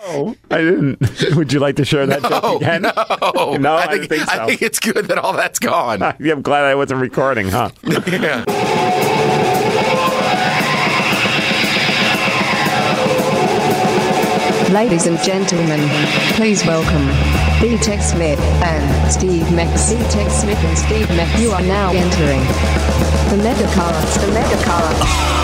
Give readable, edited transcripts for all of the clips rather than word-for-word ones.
Oh, I didn't. Would you like to share that joke again? No, I didn't think so. I think it's good that all that's gone. Yeah, I'm glad I wasn't recording, huh? Yeah. Ladies and gentlemen, please welcome B-Tech Smith and Steve Mex. B-Tech Smith and Steve Mex. You are now entering the Metacast. The Metacast.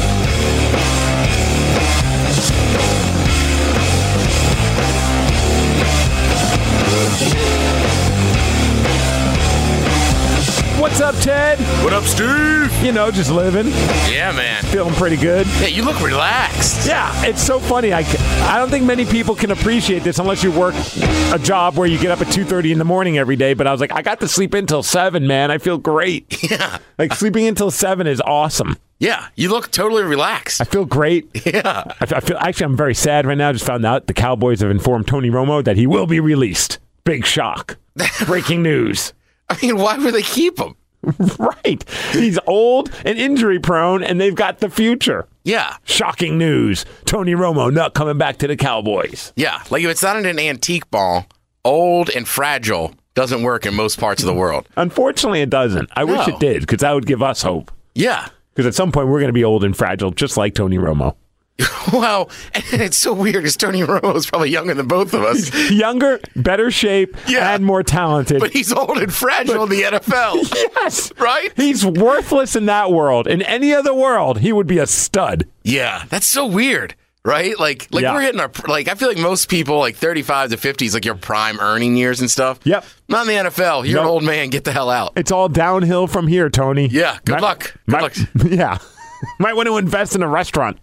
What's up, Ted? What up, Steve? You know, just living. Yeah, man. Feeling pretty good. Yeah, you look relaxed. Yeah, it's so funny. I don't think many people can appreciate this unless you work a job where you get up at 2:30 in the morning every day. But I was like, I got to sleep until 7, man. I feel great. Yeah. Like, sleeping until 7 is awesome. Yeah, you look totally relaxed. I feel great. Yeah. I feel actually, I'm very sad right now. I just found out the Cowboys have informed Tony Romo that he will be released. Big shock. Breaking news. I mean, why would they keep him? Right. He's old and injury prone, and they've got the future. Yeah. Shocking news. Tony Romo not coming back to the Cowboys. Yeah. Like, if it's not an antique ball, old and fragile doesn't work in most parts of the world. Unfortunately, it doesn't. I wish it did, because that would give us hope. Yeah. Because at some point, we're going to be old and fragile, just like Tony Romo. Well, and it's so weird because Tony Romo is probably younger than both of us. Younger, better shape, and more talented. But he's old and fragile in the NFL. Yes. Right? He's worthless in that world. In any other world, he would be a stud. Yeah. That's so weird. Right? Like we're hitting our, like, I feel like most people, like 35 to 50 is like your prime earning years and stuff. Yep. Not in the NFL. You're an old man. Get the hell out. It's all downhill from here, Tony. Yeah. Good luck. Good luck. Yeah. Might want to invest in a restaurant.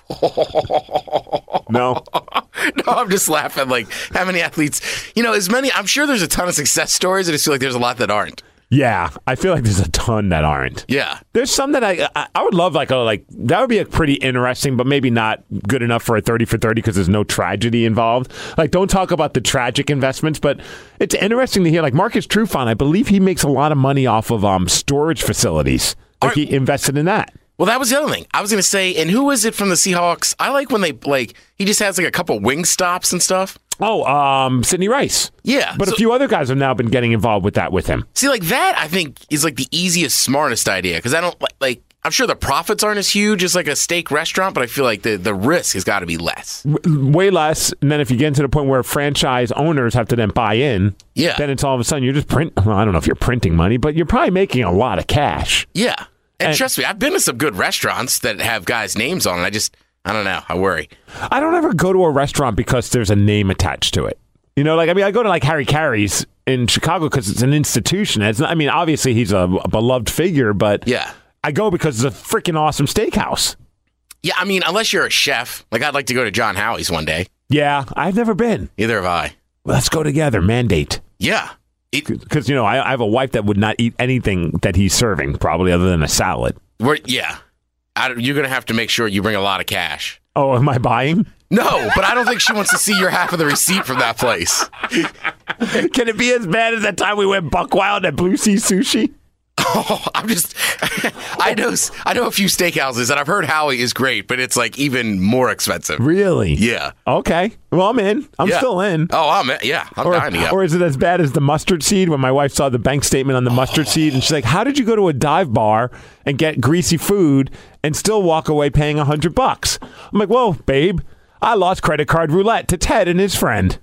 No, I'm just laughing. Like, how many athletes, I'm sure there's a ton of success stories. I just feel like there's a lot that aren't. Yeah, I feel like there's a ton that aren't. Yeah. There's some that I would love, like that would be a pretty interesting, but maybe not good enough for a 30 for 30 because there's no tragedy involved. Like, don't talk about the tragic investments, but it's interesting to hear, like, Marcus Trufant, I believe he makes a lot of money off of storage facilities. Like, he invested in that. Well, that was the other thing. I was going to say, and who is it from the Seahawks? I like when they, he just has like a couple wing stops and stuff. Oh, Sidney Rice. Yeah. But a few other guys have now been getting involved with that with him. See, like, that I think is like the easiest, smartest idea because I don't like, I'm sure the profits aren't as huge as like a steak restaurant, but I feel like the risk has got to be less. Way less. And then if you get to the point where franchise owners have to then buy in, then it's all of a sudden you're just I don't know if you're printing money, but you're probably making a lot of cash. Yeah. And trust me, I've been to some good restaurants that have guys' names on it. I don't know. I worry. I don't ever go to a restaurant because there's a name attached to it. I go to like Harry Carey's in Chicago because it's an institution. Obviously he's a beloved figure, but I go because it's a freaking awesome steakhouse. Yeah, unless you're a chef. Like, I'd like to go to John Howie's one day. Yeah, I've never been. Neither have I. Let's go together. Mandate. Yeah. Because, I have a wife that would not eat anything that he's serving, probably other than a salad. You're going to have to make sure you bring a lot of cash. Oh, am I buying? No, but I don't think she wants to see your half of the receipt from that place. Can it be as bad as that time we went buck wild at Blue Sea Sushi? Oh, I know a few steakhouses, and I've heard Howie is great, but it's like even more expensive. Really? Yeah. Okay. Well, I'm in. I'm still in. Oh, I'm in. Yeah. I'm dying to go. Or is it as bad as the mustard seed when my wife saw the bank statement on the mustard seed and she's like, how did you go to a dive bar and get greasy food and still walk away paying $100? I'm like, whoa, babe, I lost credit card roulette to Ted and his friend.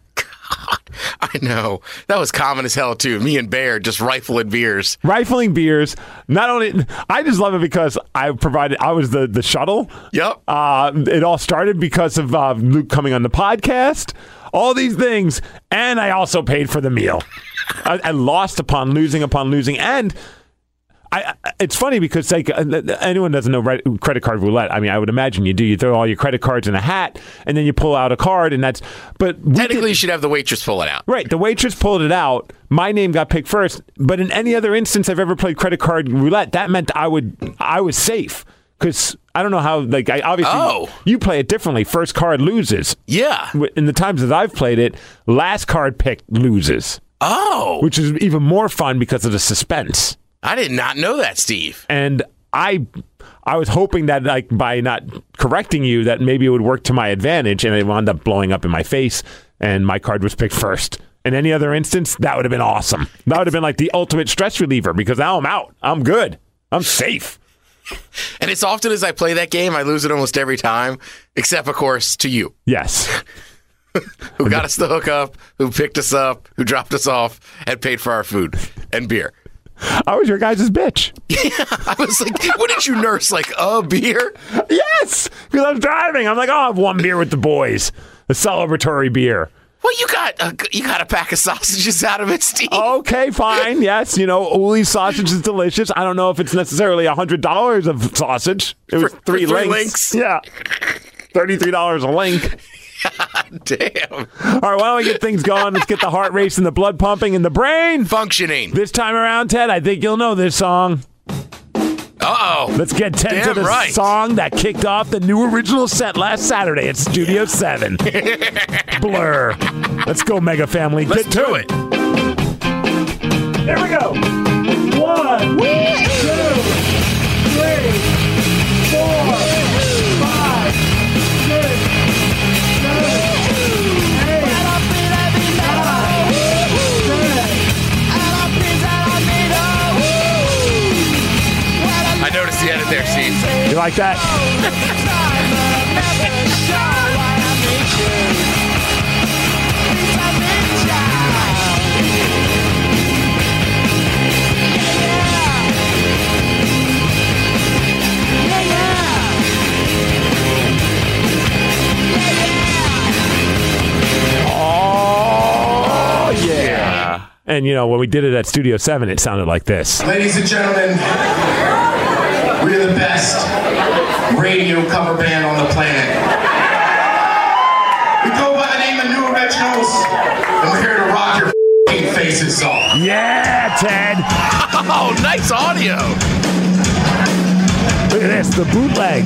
I know. That was common as hell, too. Me and Bear just rifling beers. Rifling beers. Not only, I just love it because I was the shuttle. Yep. It all started because of Luke coming on the podcast. All these things. And I also paid for the meal. I lost upon losing. And it's funny because like anyone doesn't know credit card roulette. I would imagine you do. You throw all your credit cards in a hat, and then you pull out a card, and But technically, you should have the waitress pull it out. Right, the waitress pulled it out. My name got picked first. But in any other instance I've ever played credit card roulette, that meant I was safe because I don't know how. Like, you play it differently. First card loses. Yeah. In the times that I've played it, last card picked loses. Oh, which is even more fun because of the suspense. I did not know that, Steve. And I I was hoping that like by not correcting you that maybe it would work to my advantage, and it wound up blowing up in my face, and my card was picked first. In any other instance, that would have been awesome. That would have been like the ultimate stress reliever because now I'm out. I'm good. I'm safe. And as often as I play that game, I lose it almost every time, except, of course, to you. Yes. Who got us the hookup, who picked us up, who dropped us off, and paid for our food and beer. I was your guys' bitch. Yeah, I was like, what did you nurse? Like a beer? Yes, because I'm driving. I'm like, oh, I'll have one beer with the boys. A celebratory beer. Well, you got a pack of sausages out of it, Steve. Okay, fine. Yes, Uli's sausage is delicious. I don't know if it's necessarily $100 of sausage. It was three links. Yeah, $33 a link. God damn. All right, why don't we get things going? Let's get the heart racing, the blood pumping, and the brain functioning. This time around, Ted, I think you'll know this song. Uh-oh. Let's get Ted to the song that kicked off the new original set last Saturday at Studio 7. Blur. Let's go, Mega Family. Let's get to it. Here we go. 1, 2, 3, 4, 5, 6, 7, 8, 9, I noticed the edit there, Steve. You like that? Oh, yeah. And, when we did it at Studio 7, it sounded like this. Ladies and gentlemen, we're the best radio cover band on the planet. We go by the name of New Originals, and we're here to rock your faces off. Yeah, Ted. Oh, nice audio. Look at this, the bootleg.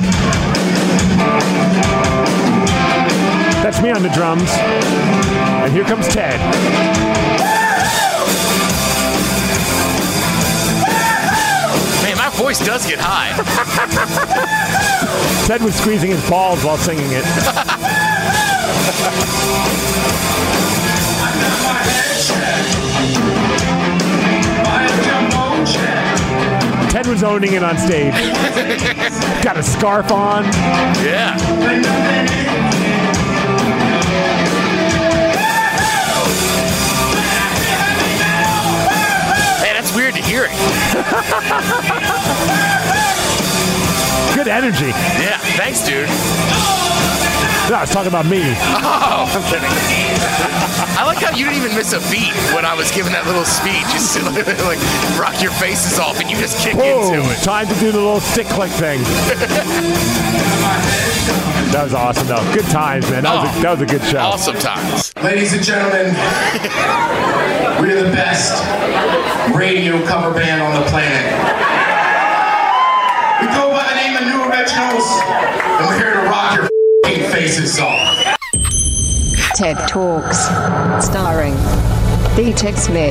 That's me on the drums. And here comes Ted. Man, my voice does get high. Ted was squeezing his balls while singing it. Ted was owning it on stage. Got a scarf on. Yeah. Hey, that's weird to hear it. Good energy. Yeah, thanks, dude. No, I was talking about me. Oh, I'm kidding. I like how you didn't even miss a beat when I was giving that little speech. You just like rock your faces off and you just kick into it. Time to do the little stick click thing. That was awesome, though. Good times, man. That was a good show. Awesome times. Ladies and gentlemen, we're the best radio cover band on the planet. We go by the name of New Originals, and we're here to rock your faces off. TED Talks, starring D-Tech Smith.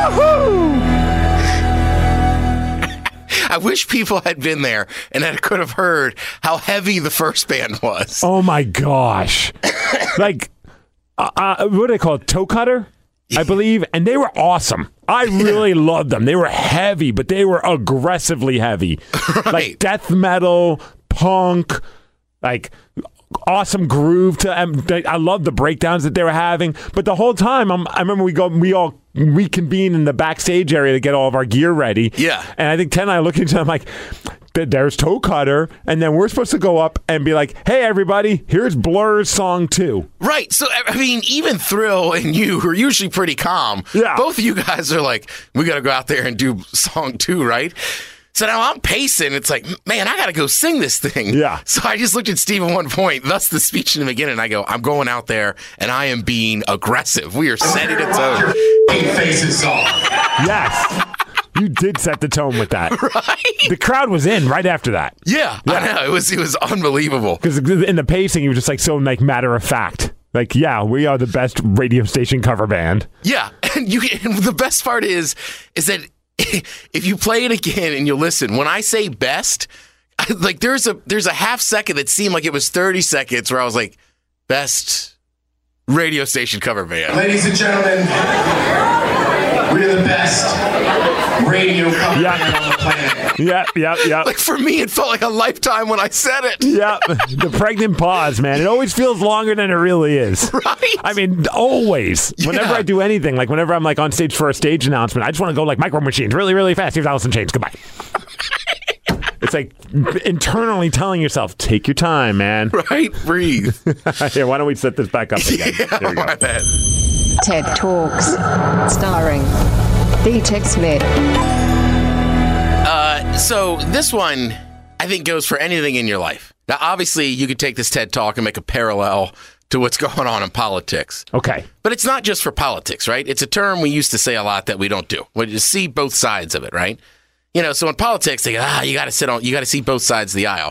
I wish people had been there and could have heard how heavy the first band was. Oh my gosh. Like, what do they call it? Toe cutter? I believe. And they were awesome. I really loved them. They were heavy, but they were aggressively heavy. Right. Like death metal, punk, like awesome groove. I love the breakdowns that they were having. But the whole time, I remember we all reconvene in the backstage area to get all of our gear ready. Yeah. And I think Ted and I look at each other, I'm like, there's Toe Cutter, and then we're supposed to go up and be like, hey, everybody, here's Blur's song 2. Right. So, I mean, even Thrill and you, who are usually pretty calm, both of you guys are like, we got to go out there and do song 2, right? So now I'm pacing. It's like, man, I got to go sing this thing. Yeah. So I just looked at Steve at one point, thus the speech in the beginning. I go, I'm going out there, and I am being aggressive. We are setting the tone. Faces off. Yes. You did set the tone with that. Right? The crowd was in right after that. Yeah. I know. It was unbelievable. Because in the pacing, you were just like so like matter of fact. Like, yeah, we are the best radio station cover band. Yeah. And the best part is that if you play it again and you listen, when I say best, like there's a half second that seemed like it was 30 seconds where I was like, best radio station cover band. Ladies and gentlemen, we are the best radio cover band on the planet. Yeah. Like for me, it felt like a lifetime when I said it. Yeah, the pregnant pause, man. It always feels longer than it really is. Right? I mean, always. Whenever I do anything, like whenever I'm like on stage for a stage announcement, I just want to go like Micro Machines really, really fast. Here's Alice in Chains. Goodbye. It's like internally telling yourself, take your time, man. Right? Breathe. Here, why don't we set this back up again? Yeah, Here we go. my bad. TED Talks, starring The Tech Smith. So this one, I think, goes for anything in your life. Now, obviously, you could take this TED Talk and make a parallel to what's going on in politics. Okay. But it's not just for politics, right? It's a term we used to say a lot that we don't do. We just see both sides of it, right? You know, so in politics, they go, you got to see both sides of the aisle.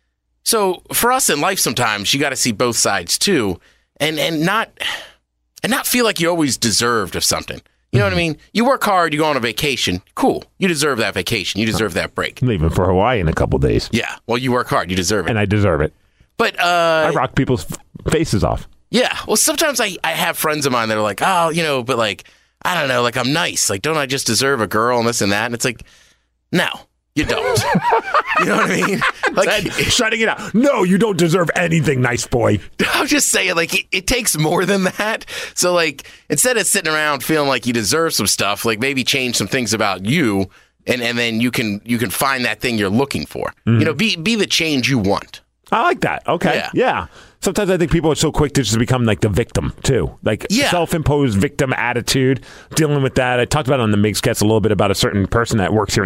So for us in life, sometimes you got to see both sides too, and not feel like you always deserved of something. You know what I mean? You work hard, you go on a vacation. Cool. You deserve that vacation. You deserve that break. I'm leaving for Hawaii in a couple days. Yeah. Well, you work hard. You deserve it. And I deserve it. But I rock people's faces off. Yeah. Well, sometimes I have friends of mine that are like, oh, you know, but like, I don't know, like I'm nice. Like, don't I just deserve a girl and this and that? And it's like, no, you don't. You know what I mean? Like shutting it out. No, you don't deserve anything, nice boy. I'm just saying, like, it takes more than that. So, like, instead of sitting around feeling like you deserve some stuff, like maybe change some things about you, and then you can find that thing you're looking for. You know, be the change you want. I like that. Okay. Yeah. Sometimes I think people are so quick to just become like the victim too, like self-imposed victim attitude, dealing with that. I talked about it on the Mixcast a little bit about a certain person that works here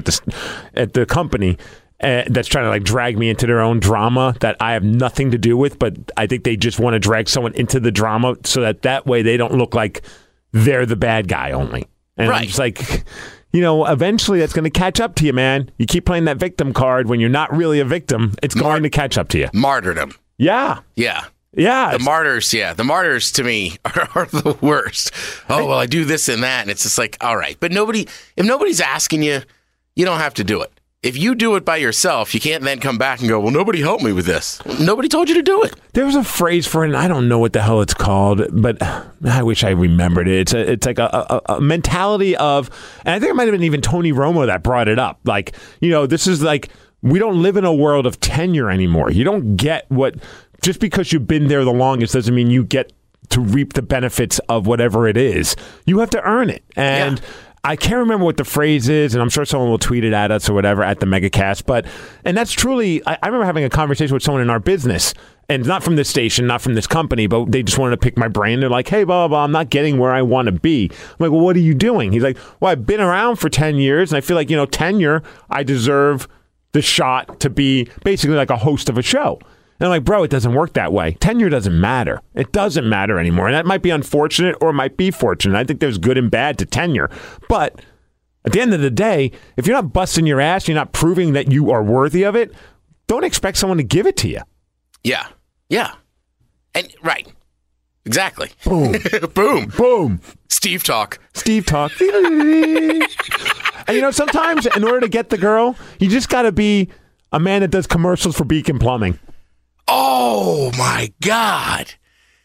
at the company that's trying to like drag me into their own drama that I have nothing to do with, but I think they just want to drag someone into the drama so that way they don't look like they're the bad guy only. And I'm just like, you know, eventually that's going to catch up to you, man. You keep playing that victim card when you're not really a victim, it's going to catch up to you. Martyrdom. Yeah. Yeah. Yeah. The martyrs to me are the worst. Oh, well, I do this and that. And it's just like, all right. But if nobody's asking you, you don't have to do it. If you do it by yourself, you can't then come back and go, well, nobody helped me with this. Well, nobody told you to do it. There was a phrase for it, and I don't know what the hell it's called, but I wish I remembered it. It's like a mentality of, and I think it might have been even Tony Romo that brought it up. Like, you know, this is like, we don't live in a world of tenure anymore. You don't get just because you've been there the longest doesn't mean you get to reap the benefits of whatever it is. You have to earn it. And I can't remember what the phrase is, and I'm sure someone will tweet it at us or whatever at the Megacast. And that's truly, I remember having a conversation with someone in our business, and not from this station, not from this company, but they just wanted to pick my brain. They're like, hey, blah, blah, blah, I'm not getting where I want to be. I'm like, well, what are you doing? He's like, well, I've been around for 10 years, and I feel like, you know, tenure, I deserve the shot to be basically like a host of a show. And I'm like, bro, it doesn't work that way. Tenure doesn't matter. It doesn't matter anymore. And that might be unfortunate or it might be fortunate. I think there's good and bad to tenure. But at the end of the day, if you're not busting your ass, you're not proving that you are worthy of it, don't expect someone to give it to you. Yeah. Yeah. And right. Exactly. Boom. Boom. Boom. Steve talk. And you know, sometimes in order to get the girl, you just got to be a man that does commercials for Beacon Plumbing. Oh my God.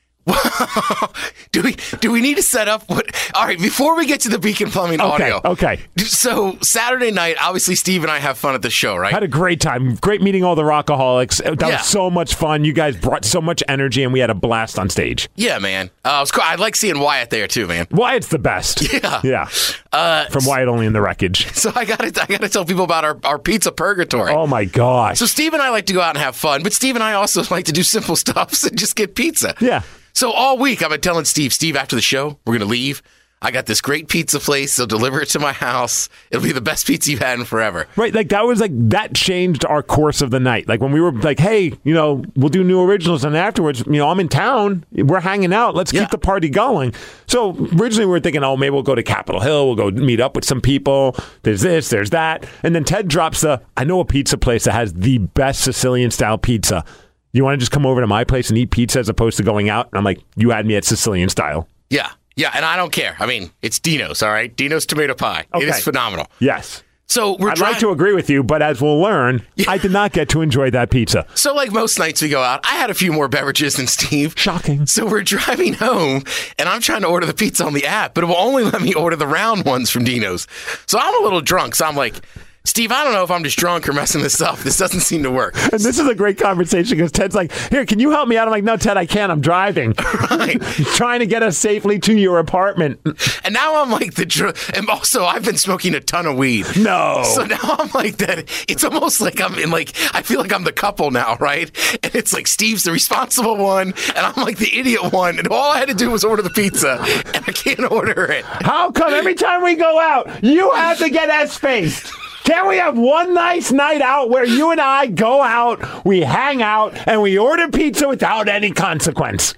Do we need to set up what? All right, before we get to the Beacon Plumbing audio. Okay. So Saturday night, obviously Steve and I have fun at the show, right? Had a great time. Great meeting all the Rockaholics. That was so much fun. You guys brought so much energy, and we had a blast on stage. Yeah, man. It was cool. I like seeing Wyatt there too, man. Wyatt's the best. Yeah. From Wyatt Only in the Wreckage. So I gotta tell people about our pizza purgatory. Oh my gosh. So Steve and I like to go out and have fun, but Steve and I also like to do simple stuff and just get pizza. Yeah. So all week I've been telling Steve, after the show, we're going to leave. I got this great pizza place. They'll deliver it to my house. It'll be the best pizza you've had in forever. Right. Like that changed our course of the night. Like when we were like, hey, you know, we'll do new originals. And afterwards, you know, I'm in town. We're hanging out. Let's keep the party going. So originally we were thinking, oh, maybe we'll go to Capitol Hill. We'll go meet up with some people. There's this, there's that. And then Ted drops I know a pizza place that has the best Sicilian style pizza. You want to just come over to my place and eat pizza as opposed to going out? And I'm like, you had me at Sicilian style. Yeah. Yeah, and I don't care. I mean, it's Dino's, all right? Dino's tomato pie. Okay. It is phenomenal. Yes. So I'd like to agree with you, but as we'll learn, I did not get to enjoy that pizza. So like most nights we go out, I had a few more beverages than Steve. Shocking. So we're driving home, and I'm trying to order the pizza on the app, but it will only let me order the round ones from Dino's. So I'm a little drunk, so I'm like, Steve, I don't know if I'm just drunk or messing this up. This doesn't seem to work. And this is a great conversation because Ted's like, here, can you help me out? I'm like, no, Ted, I can't. I'm driving. Right. Trying to get us safely to your apartment. And now I'm like and also I've been smoking a ton of weed. No. So now I'm like that. It's almost like I'm in I feel like I'm the couple now, right? And it's like Steve's the responsible one, and I'm like the idiot one. And all I had to do was order the pizza, and I can't order it. How come every time we go out, you have to get S-faced? Can't we have one nice night out where you and I go out, we hang out, and we order pizza without any consequence?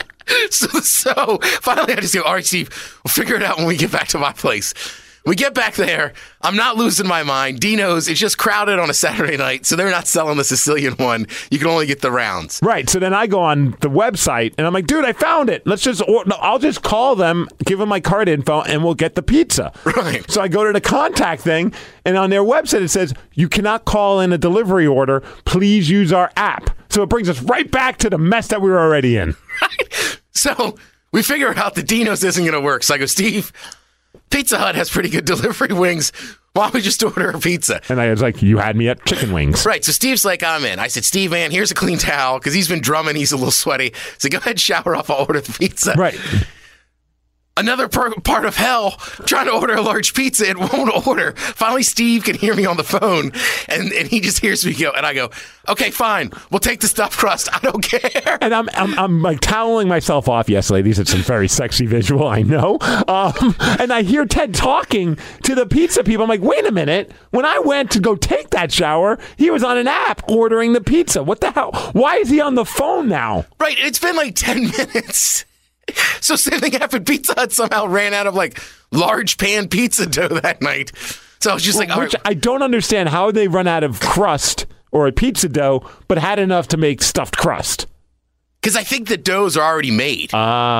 So finally I just go, all right, Steve, we'll figure it out when we get back to my place. We get back there. I'm not losing my mind. Dino's is just crowded on a Saturday night, so they're not selling the Sicilian one. You can only get the rounds. Right. So then I go on the website, and I'm like, dude, I found it. I'll just call them, give them my card info, and we'll get the pizza. Right. So I go to the contact thing, and on their website it says, you cannot call in a delivery order. Please use our app. So it brings us right back to the mess that we were already in. Right. So we figure out that Dino's isn't going to work. So I go, Steve, Pizza Hut has pretty good delivery wings. Why don't we just order a pizza? And I was like, you had me at chicken wings. Right. So Steve's like, I'm in. I said, Steve, man, here's a clean towel because he's been drumming. He's a little sweaty. So go ahead, shower off. I'll order the pizza. Right. Another part of hell, trying to order a large pizza, it won't order. Finally, Steve can hear me on the phone, and he just hears me go, and I go, okay, fine, we'll take the stuffed crust. I don't care. And I'm like toweling myself off. Yes, ladies, it's a very sexy visual, I know. And I hear Ted talking to the pizza people. I'm like, wait a minute. When I went to go take that shower, he was on an app ordering the pizza. What the hell? Why is he on the phone now? Right, it's been like 10 minutes. So same thing happened. Pizza Hut somehow ran out of large pan pizza dough that night. So I was just all right. I don't understand how they run out of crust or a pizza dough, but had enough to make stuffed crust. Because I think the doughs are already made.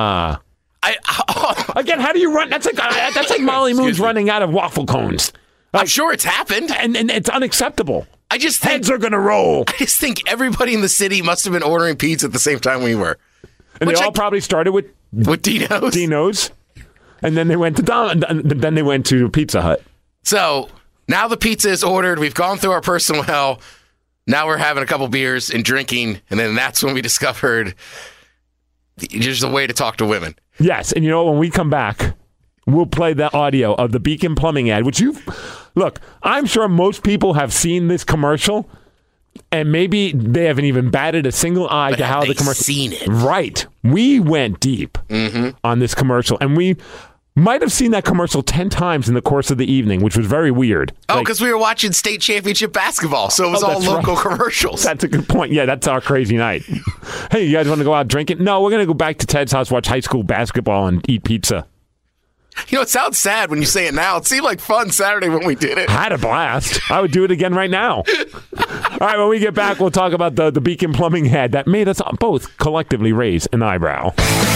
Again, how do you run? That's like Molly Moon's running out of waffle cones. I'm sure it's happened. And it's unacceptable. I just think heads are going to roll. I just think everybody in the city must have been ordering pizza at the same time we were. And they all probably started with Dino's. And then they went to Pizza Hut. So now the pizza is ordered. We've gone through our personal hell. Now we're having a couple beers and drinking. And then that's when we discovered there's a way to talk to women. Yes. And when we come back, we'll play the audio of the Beacon Plumbing ad, which look, I'm sure most people have seen this commercial. And maybe they haven't even batted a single eye to how the commercial. Seen it. Right. We went deep on this commercial, and we might have seen that commercial 10 times in the course of the evening, which was very weird. Oh, because we were watching state championship basketball, so it was all local commercials. That's a good point. Yeah, that's our crazy night. Hey, you guys want to go out drinking? No, we're going to go back to Ted's house, watch high school basketball, and eat pizza. It sounds sad when you say it now. It seemed like fun Saturday when we did it. I had a blast. I would do it again right now. All right, when we get back, we'll talk about the Beacon Plumbing ad that made us both collectively raise an eyebrow.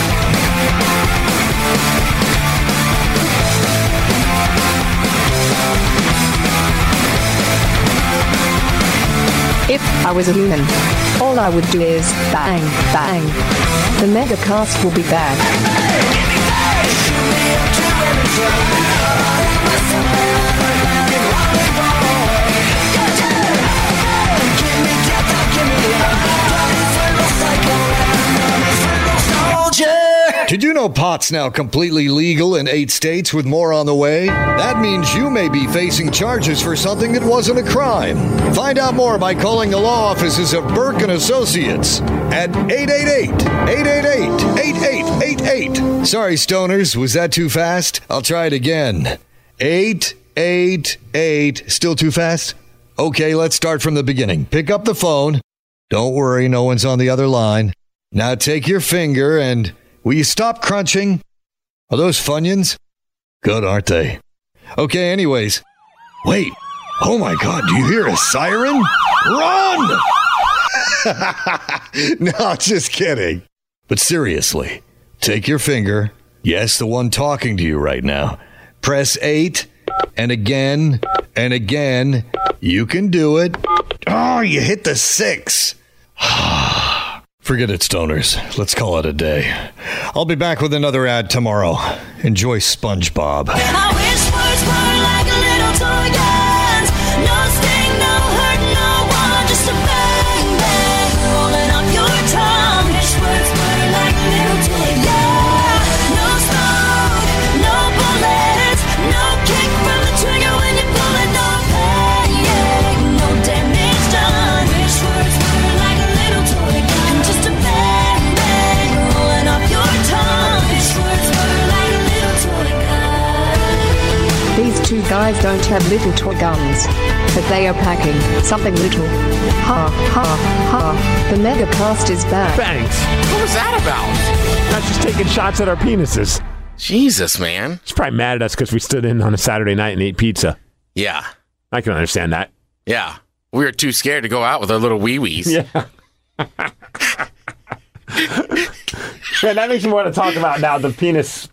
If I was a human, all I would do is bang, bang. The Megacast will be back. Did you know pot's now completely legal in 8 states with more on the way? That means you may be facing charges for something that wasn't a crime. Find out more by calling the law offices of Burke & Associates at 888-888-8888. Sorry, stoners, was that too fast? I'll try it again. 888. Still too fast? Okay, let's start from the beginning. Pick up the phone. Don't worry, no one's on the other line. Now take your finger and... will you stop crunching? Are those Funyuns? Good, aren't they? Okay, anyways. Wait. Oh my God, do you hear a siren? Run! No, just kidding. But seriously, take your finger. Yes, the one talking to you right now. Press 8, and again, And again, you can do it. Oh, you hit the 6. Forget it, stoners. Let's call it a day. I'll be back with another ad tomorrow. Enjoy SpongeBob. I wish words were like little toy guns. No sting, no hurt, no one. Just a bang, bang, rolling off your tongue. Wish words were like little toy guns. No smoke, no bullets, no kick from the trigger when you pull it. No pain, no damage done. Wish words were like a little toy gun. Just a bang, bang, rolling off your tongue. Wish words were like a little toy gun. These two guys don't have little toy guns, but they are packing something little. Ha ha ha. The Megacast is back. Thanks. What was that about? Not just taking shots at our penises. Jesus, man. She's probably mad at us because we stood in on a Saturday night and ate pizza. Yeah. I can understand that. Yeah. We were too scared to go out with our little wee-wees. Yeah. Yeah, that makes me want to talk about now the penis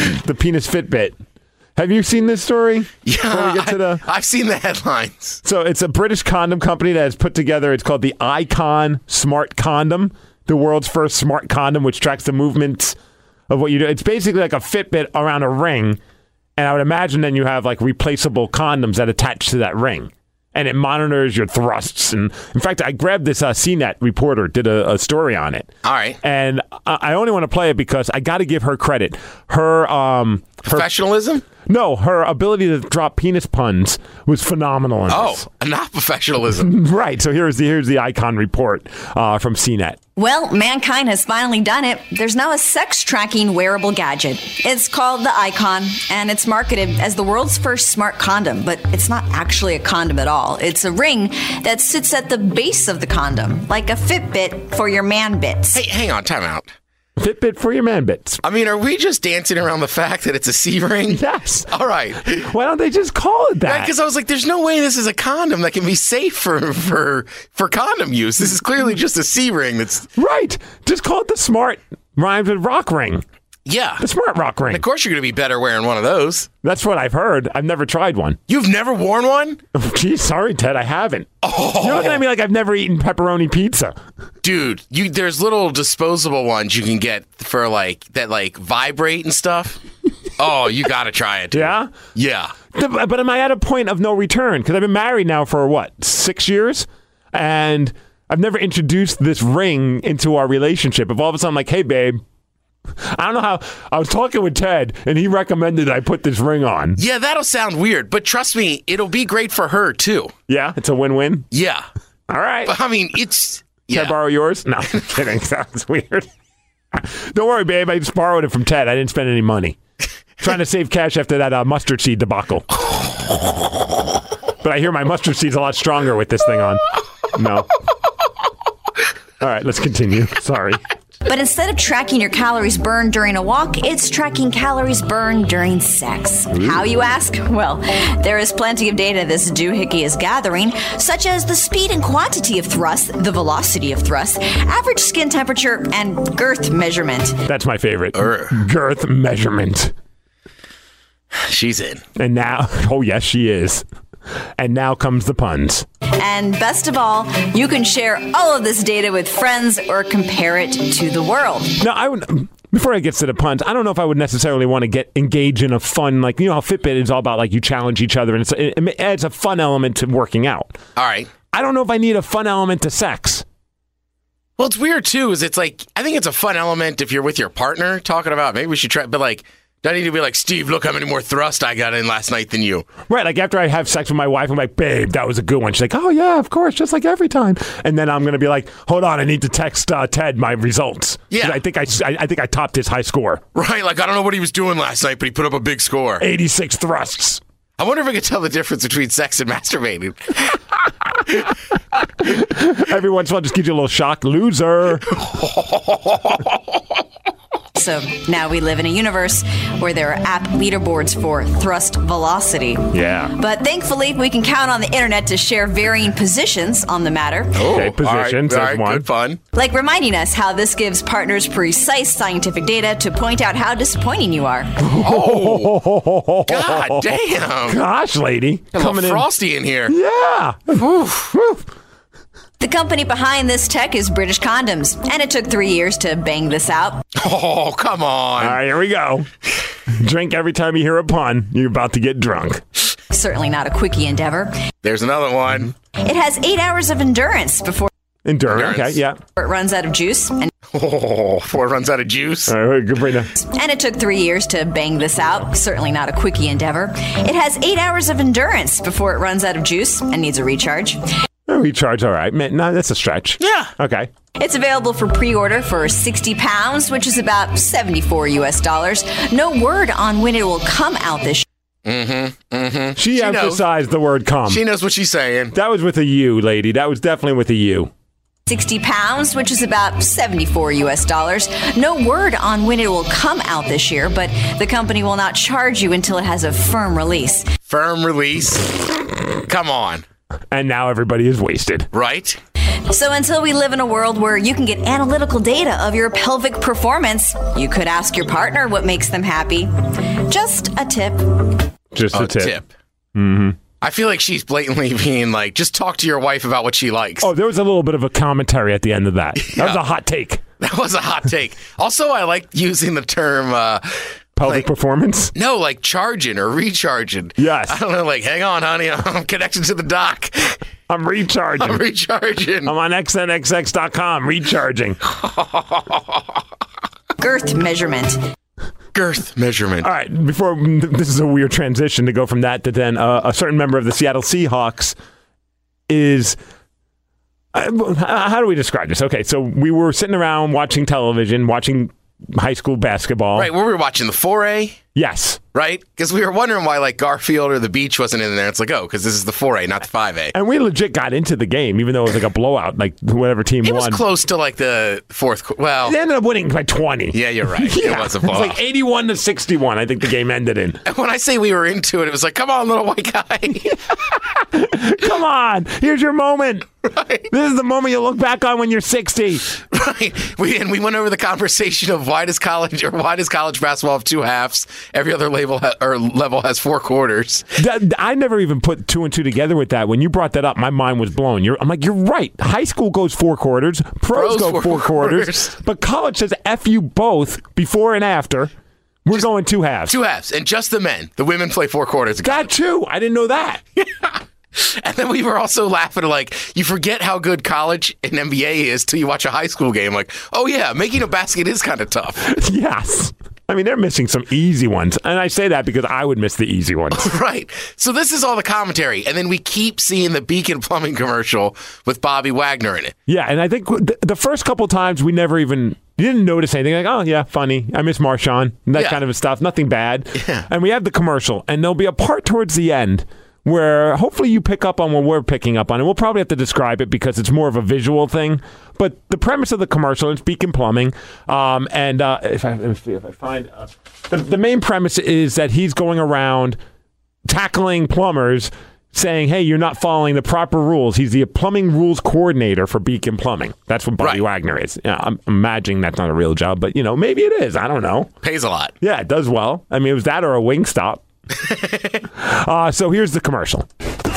Fitbit. Have you seen this story? Yeah, I've seen the headlines. So it's a British condom company that has put together, it's called the Icon Smart Condom, the world's first smart condom, which tracks the movements of what you do. It's basically like a Fitbit around a ring, and I would imagine then you have like replaceable condoms that attach to that ring. And it monitors your thrusts. And in fact, I grabbed this CNET reporter, did a story on it. All right. And I only want to play it because I got to give her credit. Her professionalism? No, her ability to drop penis puns was phenomenal. In this. Not professionalism. Right. So here's the Icon report from CNET. Well, mankind has finally done it. There's now a sex tracking wearable gadget. It's called the Icon, and it's marketed as the world's first smart condom, but it's not actually a condom at all. It's a ring that sits at the base of the condom, like a Fitbit for your man bits. Hey, hang on, time out. Fitbit for your man bits. I mean, are we just dancing around the fact that it's a C-ring? Yes. All right. Why don't they just call it that? Because I was like, there's no way this is a condom that can be safe for condom use. This is clearly just a C-ring that's... Right. Just call it the smart rhymes with rock ring. Yeah. The smart rock ring. And of course you're going to be better wearing one of those. That's what I've heard. I've never tried one. You've never worn one? Geez, sorry, Ted, I haven't. Oh. You're looking at me like I've never eaten pepperoni pizza. Dude, there's little disposable ones you can get for that vibrate and stuff. Oh, you got to try it. Dude. Yeah? Yeah. But am I at a point of no return? Because I've been married now for, 6 years? And I've never introduced this ring into our relationship. If all of a sudden I'm like, hey, babe, I don't know how. I was talking with Ted, and he recommended I put this ring on. Yeah, that'll sound weird, but trust me, it'll be great for her, too. Yeah? It's a win-win? Yeah. All right. But, I mean, it's... Yeah. Can I borrow yours? No, I'm kidding. Sounds weird. Don't worry, babe. I just borrowed it from Ted. I didn't spend any money. Trying to save cash after that mustard seed debacle. But I hear my mustard seed's a lot stronger with this thing on. No. All right, let's continue. Sorry. But instead of tracking your calories burned during a walk, it's tracking calories burned during sex. Ooh. How, you ask? Well, there is plenty of data this doohickey is gathering, such as the speed and quantity of thrust, the velocity of thrust, average skin temperature, and girth measurement. That's my favorite. Girth measurement. She's in. And now, oh yes, she is. And now comes the puns. And best of all, you can share all of this data with friends or compare it to the world. Now, before I get to the puns, I don't know if I would necessarily want to engage in a fun, how Fitbit is all about, you challenge each other, and it adds a fun element to working out. All right. I don't know if I need a fun element to sex. Well, it's weird, too, is I think it's a fun element if you're with your partner talking about, maybe we should try, but do I need to be like, Steve, look how many more thrust I got in last night than you? Right, after I have sex with my wife, I'm like, babe, that was a good one. She's like, oh, yeah, of course, just like every time. And then I'm going to be like, hold on, I need to text Ted my results. Yeah. I think I topped his high score. Right, I don't know what he was doing last night, but he put up a big score. 86 thrusts. I wonder if I could tell the difference between sex and masturbating. Every once in a while, just gives you a little shock. Loser. So now we live in a universe where there are app leaderboards for thrust velocity. Yeah. But thankfully, we can count on the internet to share varying positions on the matter. Okay, positions All as right, one. good fun. Like reminding us how this gives partners precise scientific data to point out how disappointing you are. Oh, God damn. Gosh, lady. A little frosty in here. Yeah. The company behind this tech is British Condoms, and it took 3 years to bang this out. Oh, come on. All right, here we go. Drink every time you hear a pun. You're about to get drunk. Certainly not a quickie endeavor. There's another one. It has 8 hours of endurance before Endurance. Okay, yeah. it runs out of juice, and Before it runs out of juice. All right, good bring that. it took 3 years to bang this out. Certainly not a quickie endeavor. It has 8 hours of endurance before it runs out of juice and needs a recharge. Recharge, all right. Man, no, that's a stretch. Yeah. Okay. It's available for pre-order for £60, which is about $74 US. No word on when it will come out this She emphasized the word come. She knows what she's saying. That was with a U, lady. That was definitely with a U. £60, which is about $74 US. No word on when it will come out this year, but the company will not charge you until it has a firm release. Firm release. Come on. And now everybody is wasted. Right? So until we live in a world where you can get analytical data of your pelvic performance, you could ask your partner what makes them happy. Just a tip. Just a tip. Mm-hmm. I feel like she's blatantly being like, just talk to your wife about what she likes. Oh, there was a little bit of a commentary at the end of that. That was a hot take. That was a hot take. Also, I like using the term... pelvic performance? No, like charging or recharging. Yes. I don't know, like, hang on, honey, I'm connected to the dock. I'm recharging. I'm recharging. I'm on xnxx.com, recharging. Girth measurement. Girth measurement. All right, before this is a weird transition to go from that to then a certain member of the Seattle Seahawks is... how do we describe this? Okay, so we were sitting around watching television, watching high school basketball. Right, we were watching the 4A. Yes. Right? Because we were wondering why, like, Garfield or the Beach wasn't in there. It's like, oh, because this is the 4A, not the 5A. And we legit got into the game, even though it was like a blowout, like whatever team won. It was close to, like, the fourth. Well, they ended up winning by 20. Yeah, you're right. Yeah. It was a blowout. It was like 81-61, I think the game ended in. And when I say we were into it, it was like, come on, little white guy. Come on. Here's your moment. Right. This is the moment you'll look back on when you're 60. Right. We went over the conversation of why does college basketball have two halves? Every other level has four quarters. I never even put two and two together with that. When you brought that up, my mind was blown. I'm like, you're right. High school goes four quarters. Pros go four quarters. But college says F you both before and after. We're going two halves. Two halves. And just the men. The women play 4 quarters. That too. I didn't know that. Yeah. And then we were also laughing like, you forget how good college and NBA is till you watch a high school game. Like, oh yeah, making a basket is kind of tough. Yes. I mean, they're missing some easy ones. And I say that because I would miss the easy ones. Right. So this is all the commentary. And then we keep seeing the Beacon Plumbing commercial with Bobby Wagner in it. Yeah, and I think the first couple times we never even... You didn't notice anything. Like, oh, yeah, funny. I miss Marshawn. That kind of stuff. Nothing bad. Yeah. And we have the commercial. And there'll be a part towards the end where hopefully you pick up on what we're picking up on. And we'll probably have to describe it because it's more of a visual thing. But the premise of the commercial is Beacon Plumbing. And if I find... the main premise is that he's going around tackling plumbers saying, hey, you're not following the proper rules. He's the plumbing rules coordinator for Beacon Plumbing. That's what Bobby Wagner is. Yeah, I'm imagining that's not a real job, but, maybe it is. I don't know. Pays a lot. Yeah, it does well. I mean, it was that or a Wingstop. So here's the commercial.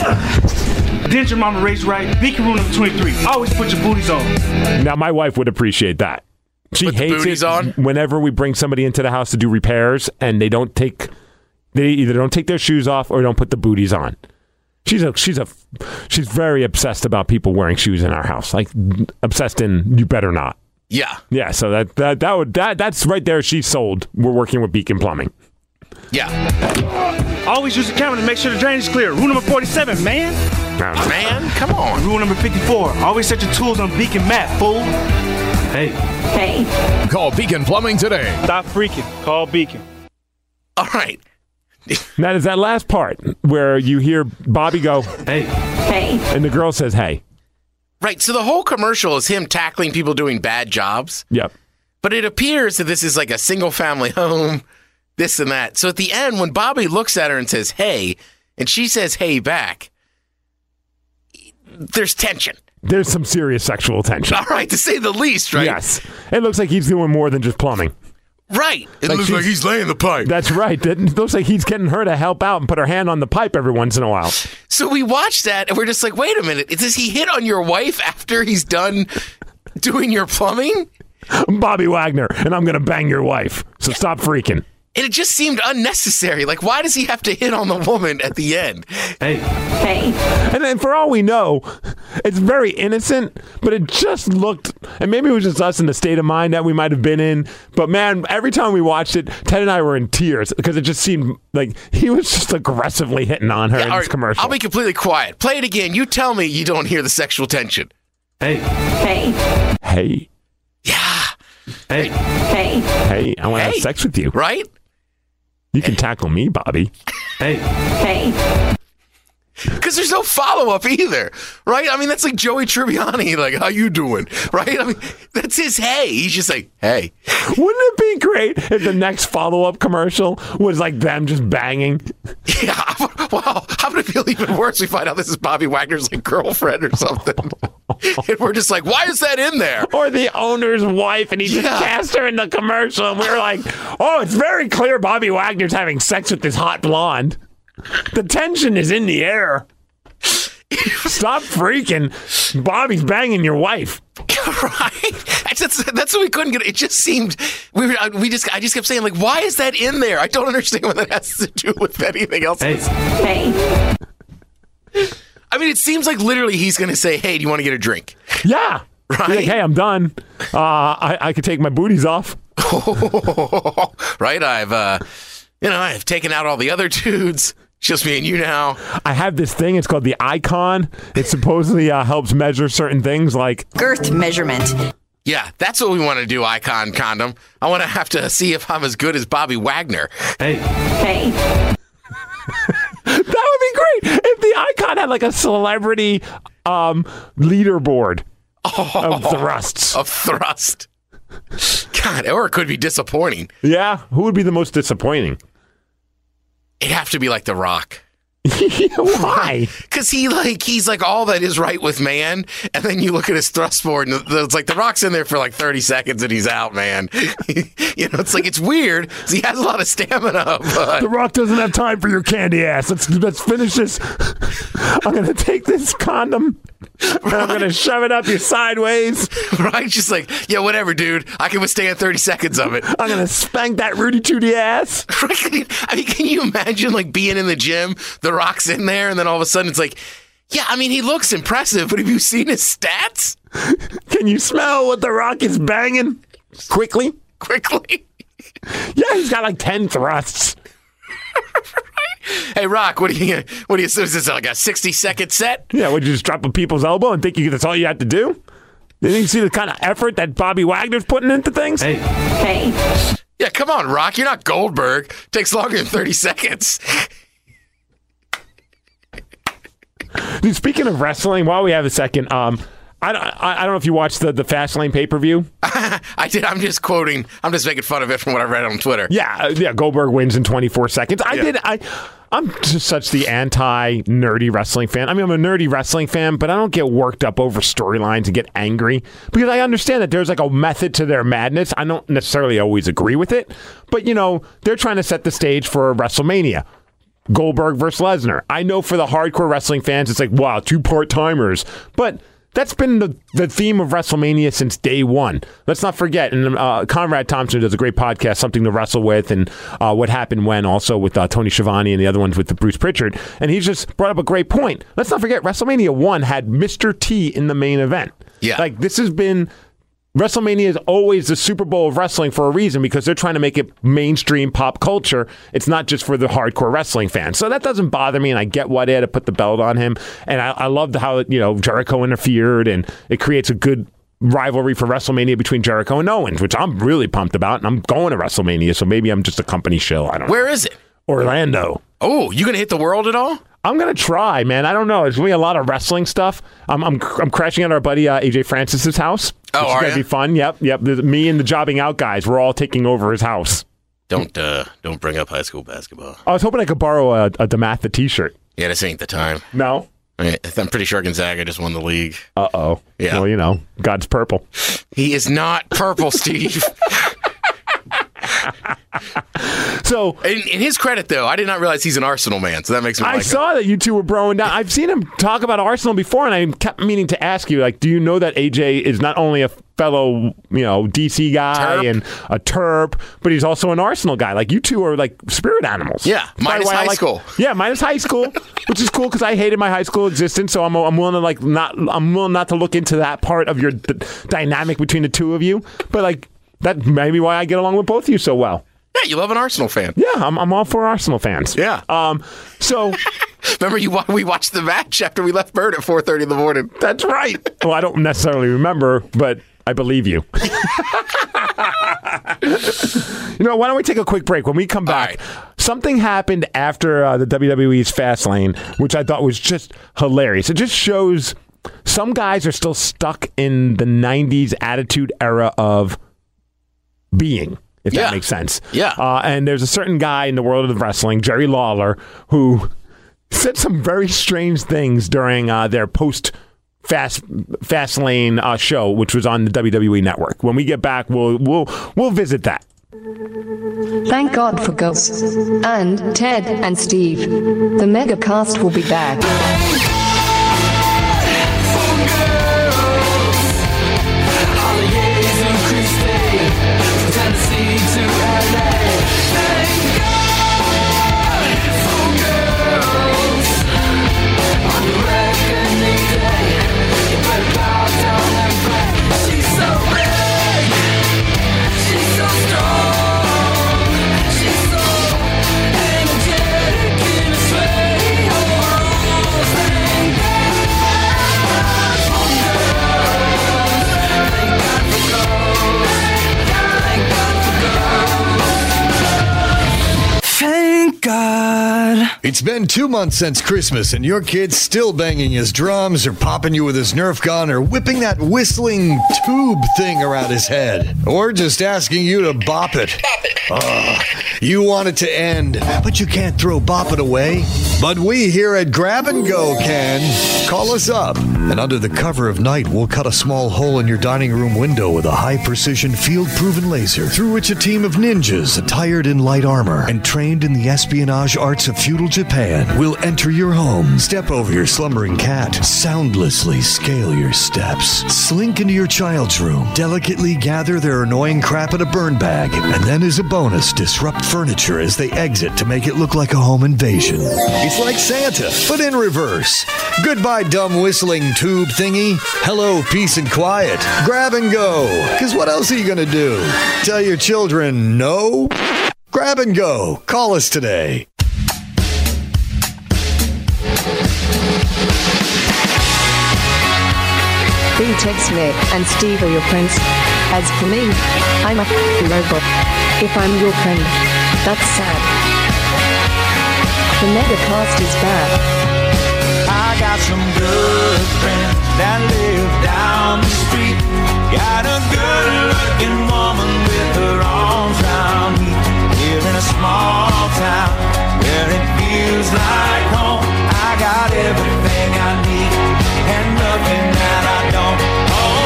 Didn't your mama raise right? Beacon rule number 23. Always put your booties on. Now, my wife would appreciate that. She put hates the booties it on? Whenever we bring somebody into the house to do repairs and they either don't take their shoes off or don't put the booties on. She's very obsessed about people wearing shoes in our house. Like obsessed in you better not. Yeah. Yeah. So that's right there. She's sold. We're working with Beacon Plumbing. Yeah. Always use the camera to make sure the drainage is clear. Rule number 47, man. Man, come on. Rule number 54. Always set your tools on Beacon mat, fool. Hey. Call Beacon Plumbing today. Stop freaking. Call Beacon. All right. That is that last part where you hear Bobby go, Hey. And the girl says, hey. Right. So the whole commercial is him tackling people doing bad jobs. Yep. But it appears that this is like a single family home, this and that. So at the end, when Bobby looks at her and says, hey, and she says, hey, back, there's tension. There's some serious sexual tension. All right, to say the least, right? Yes. It looks like he's doing more than just plumbing. Right. It looks like he's laying the pipe. That's right. It looks like he's getting her to help out and put her hand on the pipe every once in a while. So we watched that, and we're just like, wait a minute. Does he hit on your wife after he's done doing your plumbing? I'm Bobby Wagner, and I'm going to bang your wife. So stop freaking. And it just seemed unnecessary. Like, why does he have to hit on the woman at the end? Hey. And then for all we know, it's very innocent, but it just looked, and maybe it was just us in the state of mind that we might have been in, but man, every time we watched it, Ted and I were in tears because it just seemed like he was just aggressively hitting on her in this commercial. I'll be completely quiet. Play it again. You tell me you don't hear the sexual tension. Hey. Hey. Yeah. Hey. Hey, I want to have sex with you. Right? You can tackle me, Bobby. Hey. Because there's no follow-up either, right? I mean, that's like Joey Tribbiani, like, how you doing, right? I mean, that's his hey. He's just like, hey. Wouldn't it be great if the next follow-up commercial was like them just banging? Yeah, well, how would it feel even worse? We find out this is Bobby Wagner's like girlfriend or something. And we're just like, why is that in there? Or the owner's wife, and he just cast her in the commercial, and we were like, oh, it's very clear Bobby Wagner's having sex with this hot blonde. The tension is in the air. Stop freaking. Bobby's banging your wife. Right? That's what we couldn't get. It just seemed I just kept saying, like, why is that in there? I don't understand what that has to do with anything else. Hey. I mean, it seems like literally he's going to say, hey, do you want to get a drink? Yeah. Right? Like, hey, I'm done. I could take my booties off. Right? I've taken out all the other dudes. It's just me and you now. I have this thing. It's called the Icon. It supposedly helps measure certain things like girth measurement. Yeah, that's what we want to do, Icon Condom. I want to have to see if I'm as good as Bobby Wagner. Hey. That would be great if the Icon had like a celebrity leaderboard of thrusts. Of thrust. God, or it could be disappointing. Yeah, who would be the most disappointing? It'd have to be like The Rock. Why? Because he's like all that is right with man, and then you look at his thrust board, and it's like The Rock's in there for like 30 seconds, and he's out, man. It's like it's weird. He has a lot of stamina. But The Rock doesn't have time for your candy ass. Let's finish this. I'm gonna take this condom. And I'm going to shove it up you sideways. Right? Just like, yeah, whatever, dude. I can withstand 30 seconds of it. I'm going to spank that Rudy Tooty ass. Right? I mean, can you imagine, like, being in the gym, The Rock's in there, and then all of a sudden it's like, yeah, I mean, he looks impressive, but have you seen his stats? Can you smell what The Rock is banging? Quickly? Yeah, he's got like 10 thrusts. Hey, Rock, what do you is this like a 60-second set? Yeah, would you just drop a people's elbow and think that's all you had to do? Didn't you see the kind of effort that Bobby Wagner's putting into things? Hey. Yeah, come on, Rock. You're not Goldberg. Takes longer than 30 seconds. Dude, speaking of wrestling, while we have a second, I don't know if you watched the Fastlane pay-per-view. I did. I'm just quoting. I'm just making fun of it from what I read on Twitter. Yeah. Goldberg wins in 24 seconds. I'm just such the anti-nerdy wrestling fan. I mean, I'm a nerdy wrestling fan, but I don't get worked up over storylines and get angry because I understand that there's like a method to their madness. I don't necessarily always agree with it, but they're trying to set the stage for WrestleMania. Goldberg versus Lesnar. I know for the hardcore wrestling fans, it's like, wow, 2 part-timers. But that's been the theme of WrestleMania since day one. Let's not forget, and Conrad Thompson does a great podcast, Something to Wrestle With, and What Happened When, also with Tony Schiavone and the other ones with Bruce Pritchard. And he's just brought up a great point. Let's not forget, WrestleMania 1 had Mr. T in the main event. Yeah. Like, this has been... WrestleMania is always the Super Bowl of wrestling for a reason because they're trying to make it mainstream pop culture. It's not just for the hardcore wrestling fans. So that doesn't bother me, and I get why they had to put the belt on him. And I loved how Jericho interfered, and it creates a good rivalry for WrestleMania between Jericho and Owens, which I'm really pumped about, and I'm going to WrestleMania, so maybe I'm just a company shill. I don't know. Where is it? Orlando. Oh, you going to hit the world at all? I'm going to try, man. I don't know. There's going to be a lot of wrestling stuff. I'm crashing at our buddy AJ Francis's house. Oh, which is are going to ya? be fun. Yep. Me and the jobbing out guys, we're all taking over his house. Don't bring up high school basketball. I was hoping I could borrow a DeMatha t-shirt. Yeah, this ain't the time. No? I'm pretty sure Gonzaga just won the league. Uh-oh. Yeah. Well, God's purple. He is not purple, Steve. So, in his credit, though, I did not realize he's an Arsenal man, so that makes me I like saw that you two were broing down. I've seen him talk about Arsenal before, and I kept meaning to ask you, do you know that AJ is not only a fellow, DC guy Terp. and a Terp, but he's also an Arsenal guy. You two are like spirit animals. Yeah, minus high school. Yeah, minus high school, which is cool because I hated my high school existence. So I'm willing to I'm willing not to look into that part of your dynamic between the two of you. But that may be why I get along with both of you so well. Yeah, you love an Arsenal fan. Yeah, I'm all for Arsenal fans. Yeah. So remember we watched the match after we left Bird at 4:30 in the morning. That's right. Well, I don't necessarily remember, but I believe you. Why don't we take a quick break? When we come back, something happened after the WWE's Fastlane, which I thought was just hilarious. It just shows some guys are still stuck in the 90s attitude era of being, if that makes sense. Yeah. And there's a certain guy in the world of wrestling, Jerry Lawler, who said some very strange things during their Fastlane show, which was on the WWE Network. When we get back, we'll visit that. Thank God for Gus and Ted and Steve. The Megacast will be back. It's been 2 months since Christmas, and your kid's still banging his drums or popping you with his Nerf gun or whipping that whistling tube thing around his head. Or just asking you to bop it. You want it to end, but you can't throw bop it away. But we here at Grab and Go can. Call us up, and under the cover of night, we'll cut a small hole in your dining room window with a high-precision, field-proven laser through which a team of ninjas attired in light armor and trained in the espionage arts of feudal Japan will enter your home, step over your slumbering cat, soundlessly scale your steps, slink into your child's room, delicately gather their annoying crap in a burn bag, and then as a bonus, disrupt furniture as they exit to make it look like a home invasion. It's like Santa, but in reverse. Goodbye, dumb whistling tube thingy. Hello, peace and quiet. Grab and go. Because what else are you going to do? Tell your children no? Grab and go. Call us today. B-Tech Smith and Steve are your friends. As for me, I'm a robot. If I'm your friend, that's sad. The Megacast is back. I got some good friends that live down the street. Got a good-looking woman with her arms around me. Here in a small town where it feels like home. I got everything I need and nothing that I don't. Oh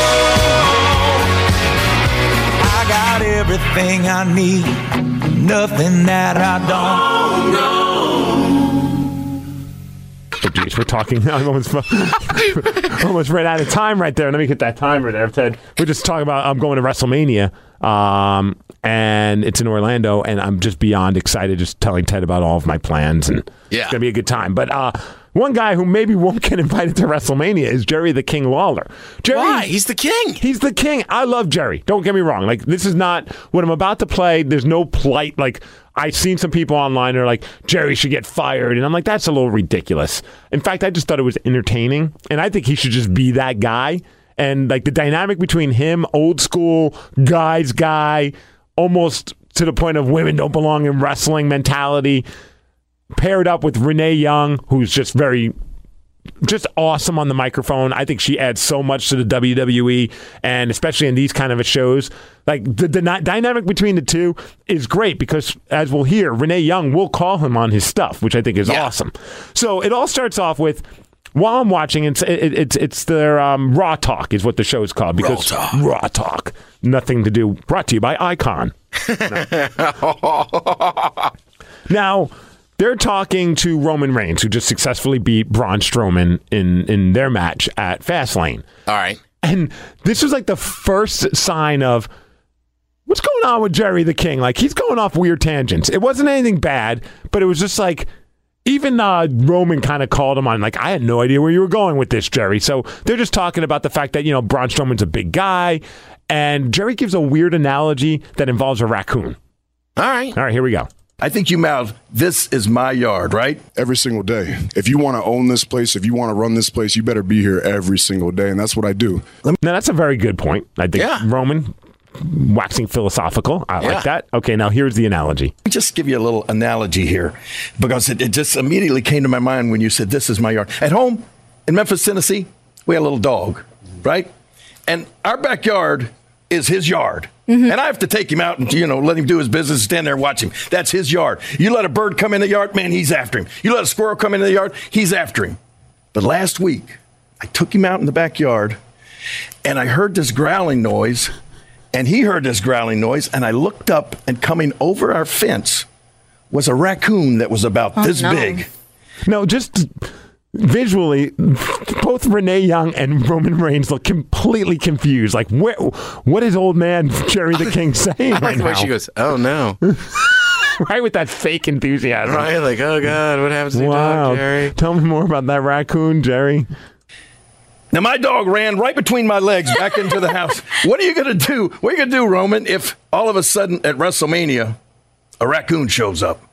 no, I got everything I need, nothing that I don't. Oh no. Oh, geez, we're talking. I'm almost ran out of time right there. Let me get that timer there, Ted. We're just talking about I'm going to WrestleMania, and it's in Orlando, and I'm just beyond excited just telling Ted about all of my plans, and it's going to be a good time. But one guy who maybe won't get invited to WrestleMania is Jerry the King Lawler. Jerry, why? He's the king. He's the king. I love Jerry. Don't get me wrong. This is not what I'm about to play. There's no plight. I've seen some people online that are like, Jerry should get fired. And I'm like, that's a little ridiculous. In fact, I just thought it was entertaining. And I think he should just be that guy. And the dynamic between him, old school, guy, almost to the point of women don't belong in wrestling mentality, paired up with Renee Young, who's just very just awesome on the microphone. I think she adds so much to the WWE, and especially in these kind of shows. Like the dynamic between the two is great because, as we'll hear, Renee Young will call him on his stuff, which I think is awesome. So it all starts off with, while I'm watching, it's their Raw Talk is what the show is called. Because Raw Talk. Nothing to do. Brought to you by Icon. Now, they're talking to Roman Reigns, who just successfully beat Braun Strowman in their match at Fastlane. All right. And this was like the first sign of what's going on with Jerry the King. Like, he's going off weird tangents. It wasn't anything bad, but it was just like, even Roman kind of called him on, like, I had no idea where you were going with this, Jerry. So they're just talking about the fact that, Braun Strowman's a big guy, and Jerry gives a weird analogy that involves a raccoon. All right, here we go. I think you mouth, this is my yard, right? Every single day. If you want to own this place, if you want to run this place, you better be here every single day, and that's what I do. Now, that's a very good point. I think Roman, waxing philosophical. I like that. Okay, now here's the analogy. Let me just give you a little analogy here, because it just immediately came to my mind when you said, this is my yard. At home in Memphis, Tennessee, we had a little dog, right? And our backyard is his yard. And I have to take him out and, let him do his business, stand there and watch him. That's his yard. You let a bird come in the yard, man, he's after him. You let a squirrel come into the yard, he's after him. But last week, I took him out in the backyard, and I heard this growling noise, and he heard this growling noise, and I looked up, and coming over our fence was a raccoon that was about this big. No, just visually, both Renee Young and Roman Reigns look completely confused. Like, what is old man Jerry the King saying right now? She goes, oh, no. Right, with that fake enthusiasm. Right, like, oh, God, what happens to your dog, Jerry? Tell me more about that raccoon, Jerry. Now, my dog ran right between my legs back into the house. What are you going to do? What are you going to do, Roman, if all of a sudden at WrestleMania, a raccoon shows up?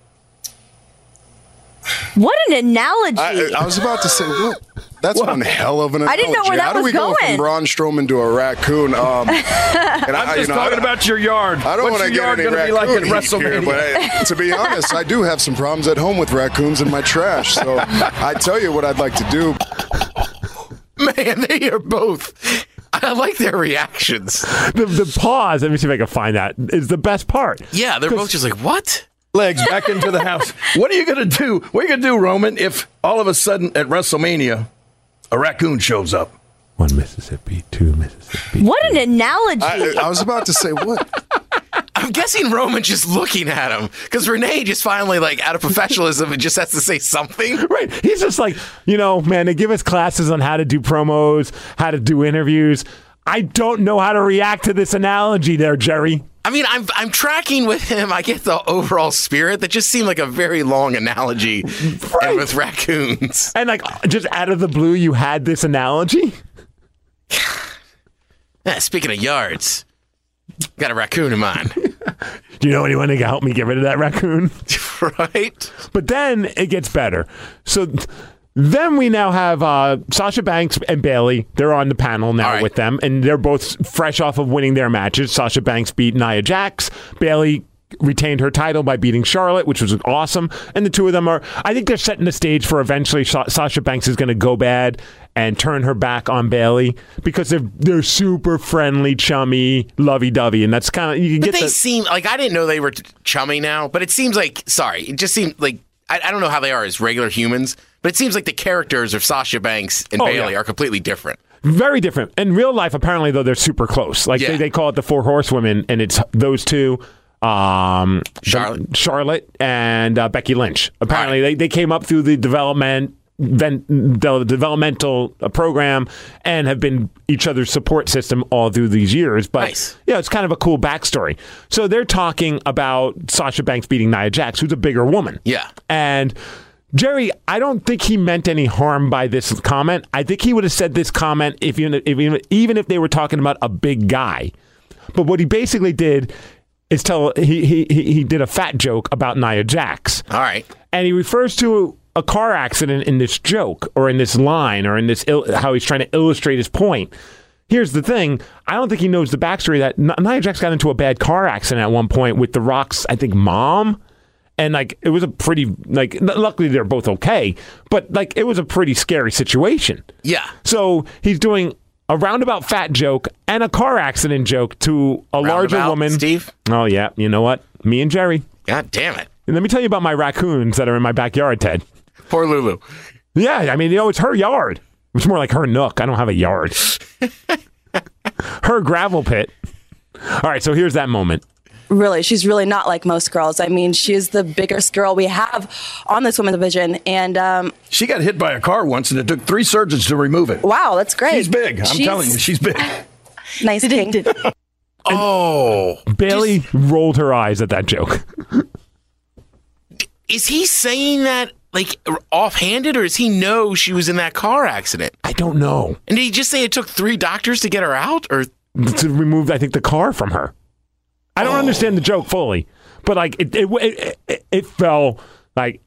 What an analogy. I was about to say, what? That's one hell of an analogy. I didn't know where that How do we go from Braun Strowman to a raccoon? And I'm just talking about your yard. I don't want to get any be like at raccoon WrestleMania? here, but to be honest, I do have some problems at home with raccoons in my trash. So I tell you what I'd like to do. Man, they are both. I like their reactions. The pause, let me see if I can find that, is the best part. Yeah, they're both just like, what? Legs back into the house. What are you going to do? What are you going to do, Roman, if all of a sudden at WrestleMania, a raccoon shows up? 1 Mississippi, 2 Mississippi. What an analogy. I was about to say, what? I'm guessing Roman's just looking at him because Renee just finally, like, out of professionalism, and just has to say something. Right. He's just like, man, they give us classes on how to do promos, how to do interviews. I don't know how to react to this analogy there, Jerry. I mean, I'm tracking with him. I get the overall spirit. That just seemed like a very long analogy, and with raccoons. And like, just out of the blue, you had this analogy? Yeah, speaking of yards, got a raccoon in mind. Do you know anyone who can help me get rid of that raccoon? Right. But then it gets better. So then we now have Sasha Banks and Bayley. They're on the panel now with them, and they're both fresh off of winning their matches. Sasha Banks beat Nia Jax. Bayley retained her title by beating Charlotte, which was awesome. And the two of them I think they're setting the stage for eventually Sasha Banks is going to go bad and turn her back on Bayley because they're super friendly, chummy, lovey-dovey, and that's kind of, you can get. But they seem like, I didn't know they were chummy now, but it seems like, it just seemed like, I don't know how they are as regular humans, but it seems like the characters of Sasha Banks and Bayley are completely different. Very different. In real life, apparently, though, they're super close. Like they call it the Four Horsewomen, and it's those two, Charlotte and Becky Lynch. Apparently, they came up through the developmental program and have been each other's support system all through these years. But it's kind of a cool backstory. So they're talking about Sasha Banks beating Nia Jax, who's a bigger woman. Yeah. And Jerry, I don't think he meant any harm by this comment. I think he would have said this comment even if they were talking about a big guy. But what he basically did is he did a fat joke about Nia Jax. All right. And he refers to a car accident in this joke or in this line or in this how he's trying to illustrate his point. Here's the thing. I don't think he knows the backstory that Nia Jax got into a bad car accident at one point with The Rock's, I think, mom. And like it was a pretty luckily they're both okay, but like it was a pretty scary situation. Yeah. So he's doing a roundabout fat joke and a car accident joke to a larger woman. Steve? Oh yeah, you know what? Me and Jerry. God damn it. And let me tell you about my raccoons that are in my backyard, Ted. Poor Lulu. Yeah, I mean, it's her yard. It's more like her nook. I don't have a yard. Her gravel pit. All right, so here's that moment. Really, she's really not like most girls. I mean, she is the biggest girl we have on this women's division. And she got hit by a car once, and it took 3 surgeons to remove it. Wow, that's great. She's big. I'm telling you, she's big. Nice king. Bailey rolled her eyes at that joke. Is he saying that like offhanded, or does he know she was in that car accident? I don't know. And did he just say it took 3 doctors to get her out, or to remove, I think, the car from her? I don't understand the joke fully, but like it fell like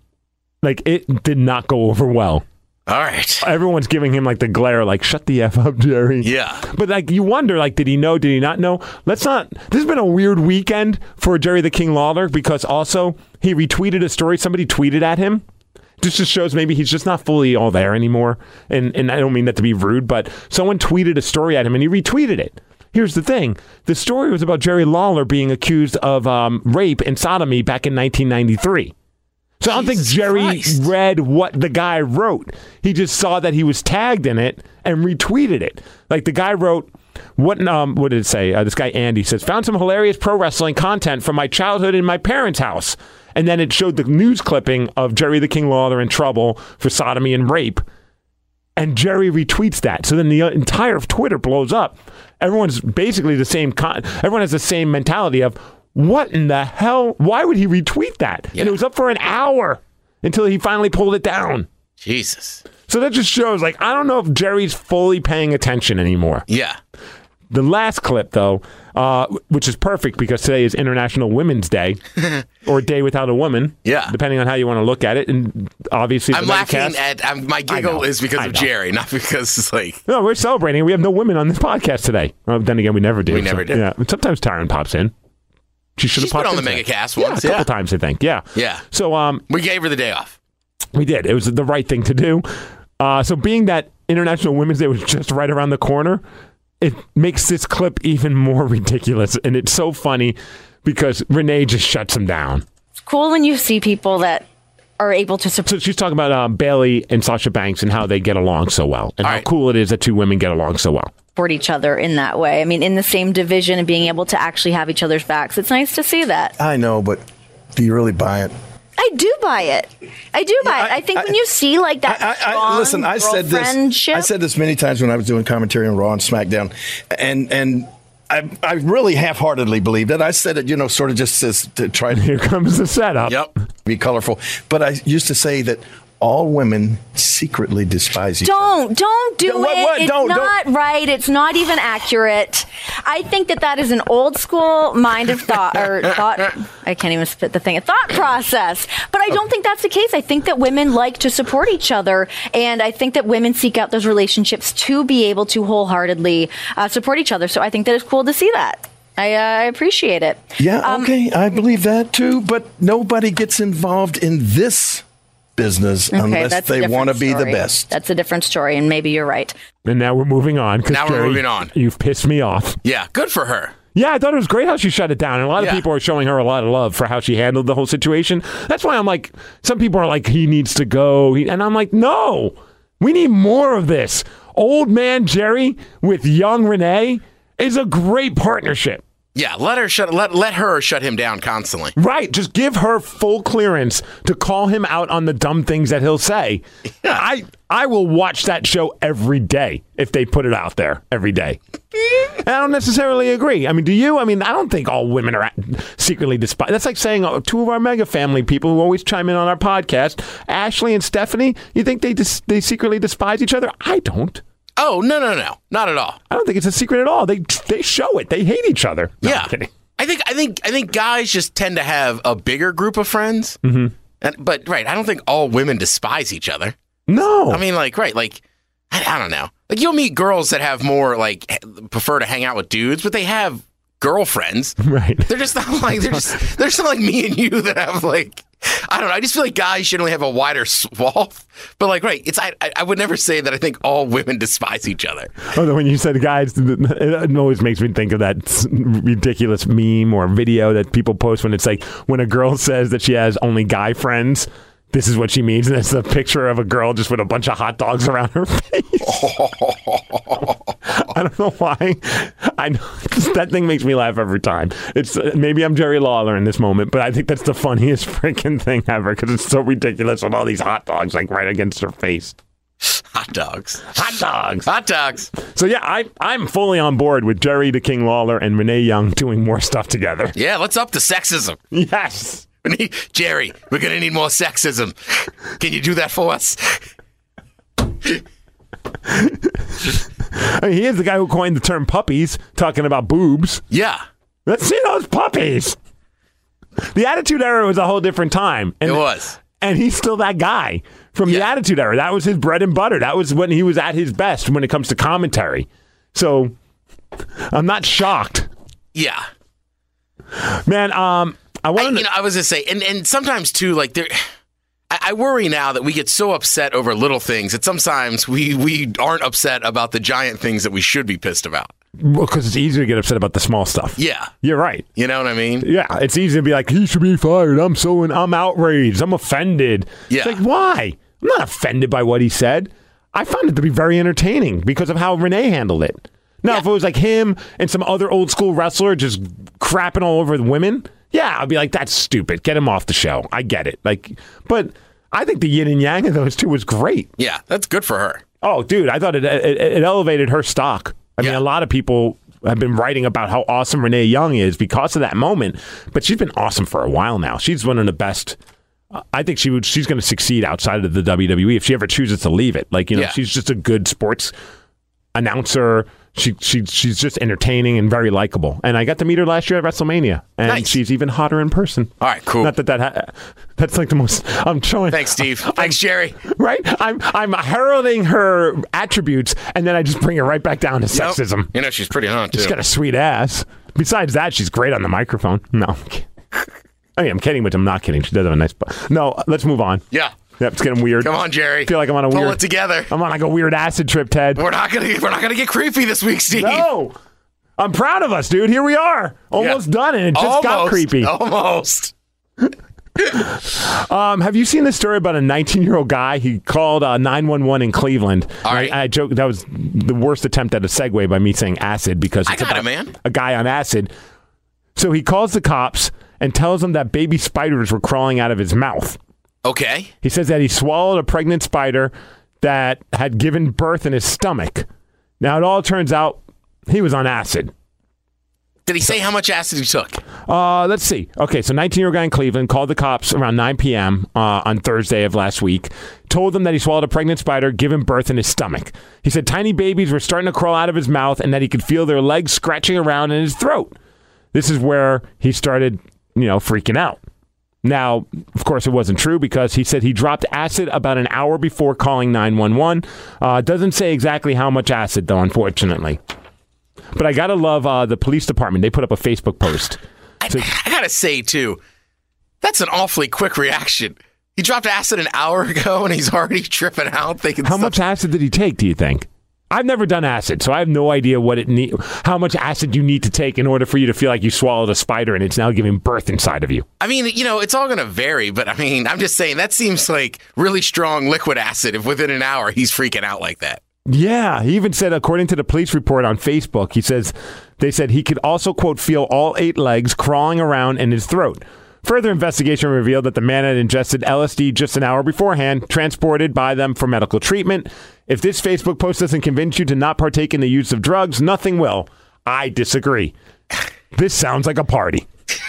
it did not go over well. All right. Everyone's giving him like the glare, like shut the F up, Jerry. Yeah. But like you wonder, like, did he know? Did he not know? This has been a weird weekend for Jerry the King Lawler, because also he retweeted a story. Somebody tweeted at him. This just shows maybe he's just not fully all there anymore. And I don't mean that to be rude, but someone tweeted a story at him and he retweeted it. Here's the thing. The story was about Jerry Lawler being accused of rape and sodomy back in 1993. So I don't think Jerry read what the guy wrote. He just saw that he was tagged in it and retweeted it. Like the guy wrote, what did it say? This guy Andy says, found some hilarious pro wrestling content from my childhood in my parents' house. And then it showed the news clipping of Jerry the King Lawler in trouble for sodomy and rape. And Jerry retweets that. So then the entire Twitter blows up. Everyone's basically the same. Everyone has the same mentality of, what in the hell? Why would he retweet that? Yeah. And it was up for an hour until he finally pulled it down. Jesus. So that just shows, like, I don't know if Jerry's fully paying attention anymore. Yeah. The last clip, though, which is perfect because today is International Women's Day, or Day Without a Woman. Yeah. Depending on how you want to look at it. And obviously, I'm laughing at my giggle is because of Jerry, not because it's like. No, we're celebrating. We have no women on this podcast today. Well, then again, we never do. We never did. Yeah. Sometimes Tyron pops in. She's been on the Megacast once. Yeah, a couple times, I think. Yeah. Yeah. So we gave her the day off. We did. It was the right thing to do. So being that International Women's Day was just right around the corner, it makes this clip even more ridiculous. And it's so funny because Renee just shuts him down. It's cool when you see people that are able to support. So she's talking about Bailey and Sasha Banks and how they get along so well. And how cool it is that 2 women get along so well. Support each other in that way. I mean, in the same division and being able to actually have each other's backs. It's nice to see that. I know, but do you really buy it? I do buy it. I do buy it. I think when you see like that strong listen, I said this many times when I was doing commentary on Raw and SmackDown, and I really half-heartedly believed it. I said it, sort of just to try to... Here comes the setup. Yep. Be colorful. But I used to say that all women secretly despise each other. Don't do it. It's not right. It's not even accurate. I think that is an old school mind of thought, I can't even spit the thing, a thought process. But I don't think that's the case. I think that women like to support each other. And I think that women seek out those relationships to be able to wholeheartedly support each other. So I think that it's cool to see that. I appreciate it. Yeah, okay. I believe that too. But nobody gets involved in this business unless they want to be the best. That's a different story, and maybe you're right. And now we're moving on. Now we're moving on. You've pissed me off. Yeah, good for her. Yeah, I thought it was great how she shut it down. And a lot of people are showing her a lot of love for how she handled the whole situation. That's why I'm like, some people are like, he needs to go. And I'm like, no, we need more of this. Old man Jerry with young Renee is a great partnership. Yeah, let her shut him down constantly. Right, just give her full clearance to call him out on the dumb things that he'll say. Yeah. I will watch that show every day if they put it out there every day. And I don't necessarily agree. I mean, do you? I mean, I don't think all women are secretly despised. That's like saying 2 of our mega family people who always chime in on our podcast, Ashley and Stephanie, you think they secretly despise each other? I don't. Oh, no. Not at all. I don't think it's a secret at all. They show it. They hate each other. No, yeah. I'm kidding. I think guys just tend to have a bigger group of friends. Mm-hmm. But I don't think all women despise each other. No. I mean, I don't know. Like, you'll meet girls that have more, prefer to hang out with dudes, but they have girlfriends. Right. They're just not like, they're just not like me and you that have, I don't know. I just feel like guys should only have a wider swath. But like, right, I would never say that I think all women despise each other. Oh, when you said guys, it always makes me think of that ridiculous meme or video that people post when it's like when a girl says that she has only guy friends. This is what she means, and it's a picture of a girl just with a bunch of hot dogs around her face. I don't know why. I know that thing makes me laugh every time. It's maybe I'm Jerry Lawler in this moment, but I think that's the funniest freaking thing ever because it's so ridiculous with all these hot dogs like right against her face. Hot dogs. Hot dogs. Hot dogs. So yeah, I'm fully on board with Jerry the King Lawler and Renee Young doing more stuff together. Yeah, let's up the sexism. Yes. Jerry, we're going to need more sexism. Can you do that for us? I mean, he is the guy who coined the term puppies, talking about boobs. Yeah. Let's see those puppies. The Attitude Era was a whole different time. And it was. And he's still that guy from the Attitude Era. That was his bread and butter. That was when he was at his best when it comes to commentary. So I'm not shocked. Yeah. Man, I was going to say, and sometimes too, like I worry now that we get so upset over little things that sometimes we aren't upset about the giant things that we should be pissed about. Well, because it's easier to get upset about the small stuff. Yeah. You're right. You know what I mean? Yeah, it's easy to be like, he should be fired. I'm outraged. I'm offended. Yeah. It's like, why? I'm not offended by what he said. I found it to be very entertaining because of how Renee handled it. Now, if it was like him and some other old school wrestler just crapping all over the women, yeah, I'd be like, that's stupid. Get him off the show. I get it. But I think the yin and yang of those two was great. Yeah, that's good for her. Oh, dude, I thought it elevated her stock. I mean, a lot of people have been writing about how awesome Renee Young is because of that moment, but she's been awesome for a while now. She's one of the best. I think she's going to succeed outside of the WWE if she ever chooses to leave it. She's just a good sports announcer. She's just entertaining and very likable. And I got to meet her last year at WrestleMania, and she's even hotter in person. All right, cool. Not that's like the most. I'm showing. Thanks, Steve. Thanks, Jerry. Right? I'm heralding her attributes, and then I just bring her right back down to sexism. You know, she's pretty hot too. She's got a sweet ass. Besides that, she's great on the microphone. No, I mean, I'm kidding, but I'm not kidding. She does have a nice butt. No, let's move on. Yeah. Yep, it's getting weird. Come on, Jerry. I feel like I'm on Pull it together. I'm on like a weird acid trip, Ted. We're not gonna get creepy this week, Steve. No. I'm proud of us, dude. Here we are. Almost done, and it just got creepy. Almost. Have you seen this story about a 19-year-old guy? He called 911 in Cleveland. All right. I joke that was the worst attempt at a segue by me saying acid because it's about a guy on acid. So he calls the cops and tells them that baby spiders were crawling out of his mouth. Okay. He says that he swallowed a pregnant spider that had given birth in his stomach. Now, it all turns out he was on acid. Did he say how much acid he took? Let's see. Okay, so 19-year-old guy in Cleveland called the cops around 9 p.m. On Thursday of last week, told them that he swallowed a pregnant spider, given birth in his stomach. He said tiny babies were starting to crawl out of his mouth and that he could feel their legs scratching around in his throat. This is where he started, freaking out. Now, of course, it wasn't true because he said he dropped acid about an hour before calling 911. Doesn't say exactly how much acid, though, unfortunately. But I got to love the police department. They put up a Facebook post. I got to say, too, that's an awfully quick reaction. He dropped acid an hour ago, and he's already tripping out. Thinking how much acid did he take, do you think? I've never done acid, so I have no idea how much acid you need to take in order for you to feel like you swallowed a spider and it's now giving birth inside of you. I mean, it's all going to vary, but I mean, I'm just saying that seems like really strong liquid acid if within an hour he's freaking out like that. Yeah, he even said, according to the police report on Facebook, they said he could also, quote, feel all 8 legs crawling around in his throat. Further investigation revealed that the man had ingested LSD just an hour beforehand, transported by them for medical treatment. If this Facebook post doesn't convince you to not partake in the use of drugs, nothing will. I disagree. This sounds like a party.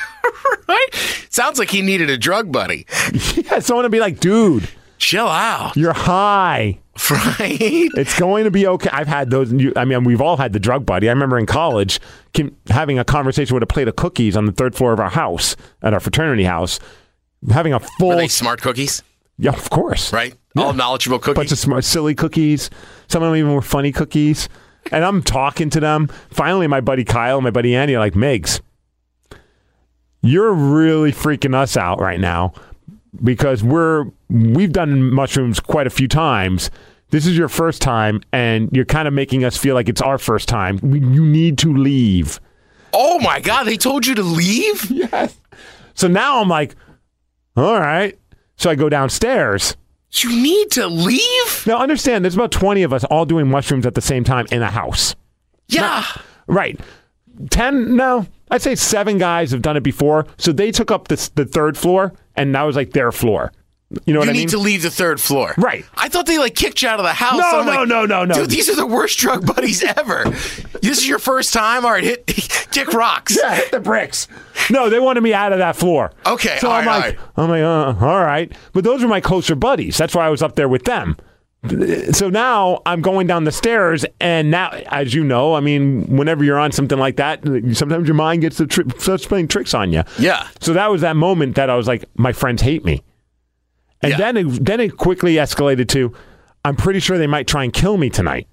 Right? Sounds like he needed a drug buddy. Yeah, someone to be like, dude, chill out. You're high. Right? It's going to be okay. I've had those. I mean, we've all had the drug buddy. I remember in college having a conversation with a plate of cookies on the 3rd floor of our house, at our fraternity house, having a full... Were they smart cookies? Yeah, of course. Right? Yeah. All knowledgeable cookies? Bunch of smart, silly cookies. Some of them even were funny cookies. And I'm talking to them. Finally, my buddy Kyle and my buddy Andy are like, Migs, you're really freaking us out right now. because we've done mushrooms quite a few times. This is your first time, and you're kind of making us feel like it's our first time. You need to leave. Oh, my God. They told you to leave? Yes. So now I'm like, all right. So I go downstairs. You need to leave? Now, understand, there's about 20 of us all doing mushrooms at the same time in a house. Yeah. Right. 10, no. I'd say 7 guys have done it before. So they took up the third floor, and that was like their floor. You know what I mean? You need to leave the third floor. Right. I thought they kicked you out of the house. No. Dude, these are the worst drug buddies ever. This is your first time? All right, kick rocks. Yeah, hit the bricks. No, they wanted me out of that floor. Okay, so I'm like, all right. But those were my closer buddies. That's why I was up there with them. So now I'm going down the stairs, and now, as you know, I mean, whenever you're on something like that, sometimes your mind gets starts playing tricks on you. Yeah. So that was that moment that I was like, my friends hate me. And then it quickly escalated to, I'm pretty sure they might try and kill me tonight.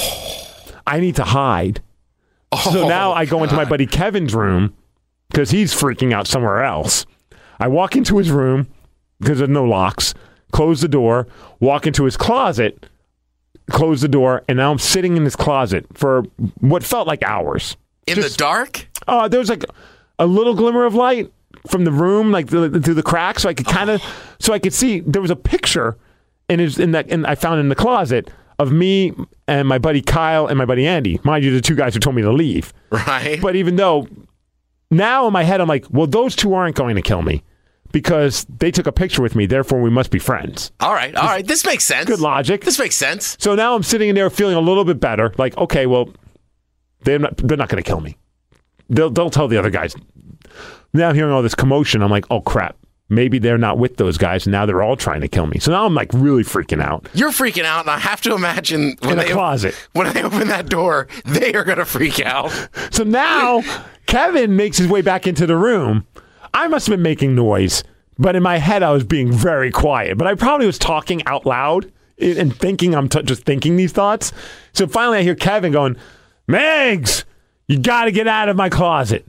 I need to hide. So now I go into my buddy Kevin's room because he's freaking out somewhere else. I walk into his room because there's no locks, close the door, walk into his closet, close the door, and now I'm sitting in his closet for what felt like hours. In the dark? There was like a little glimmer of light from the room, like through the crack, so I could so I could see. There was a picture I found in the closet of me and my buddy Kyle and my buddy Andy. Mind you, the 2 guys who told me to leave. Right. But even though now in my head I'm like, well, those 2 aren't going to kill me because they took a picture with me. Therefore, we must be friends. All right. This makes sense. Good logic. This makes sense. So now I'm sitting in there feeling a little bit better. Like, okay, well, they're not going to kill me. They'll tell the other guys. Now I'm hearing all this commotion. I'm like, oh, crap. Maybe they're not with those guys, and now they're all trying to kill me. So now I'm like really freaking out. You're freaking out, and I have to imagine in the closet. When I open that door, they are going to freak out. So now Kevin makes his way back into the room. I must have been making noise, but in my head I was being very quiet. But I probably was talking out loud and thinking just thinking these thoughts. So finally I hear Kevin going, Megs, you got to get out of my closet.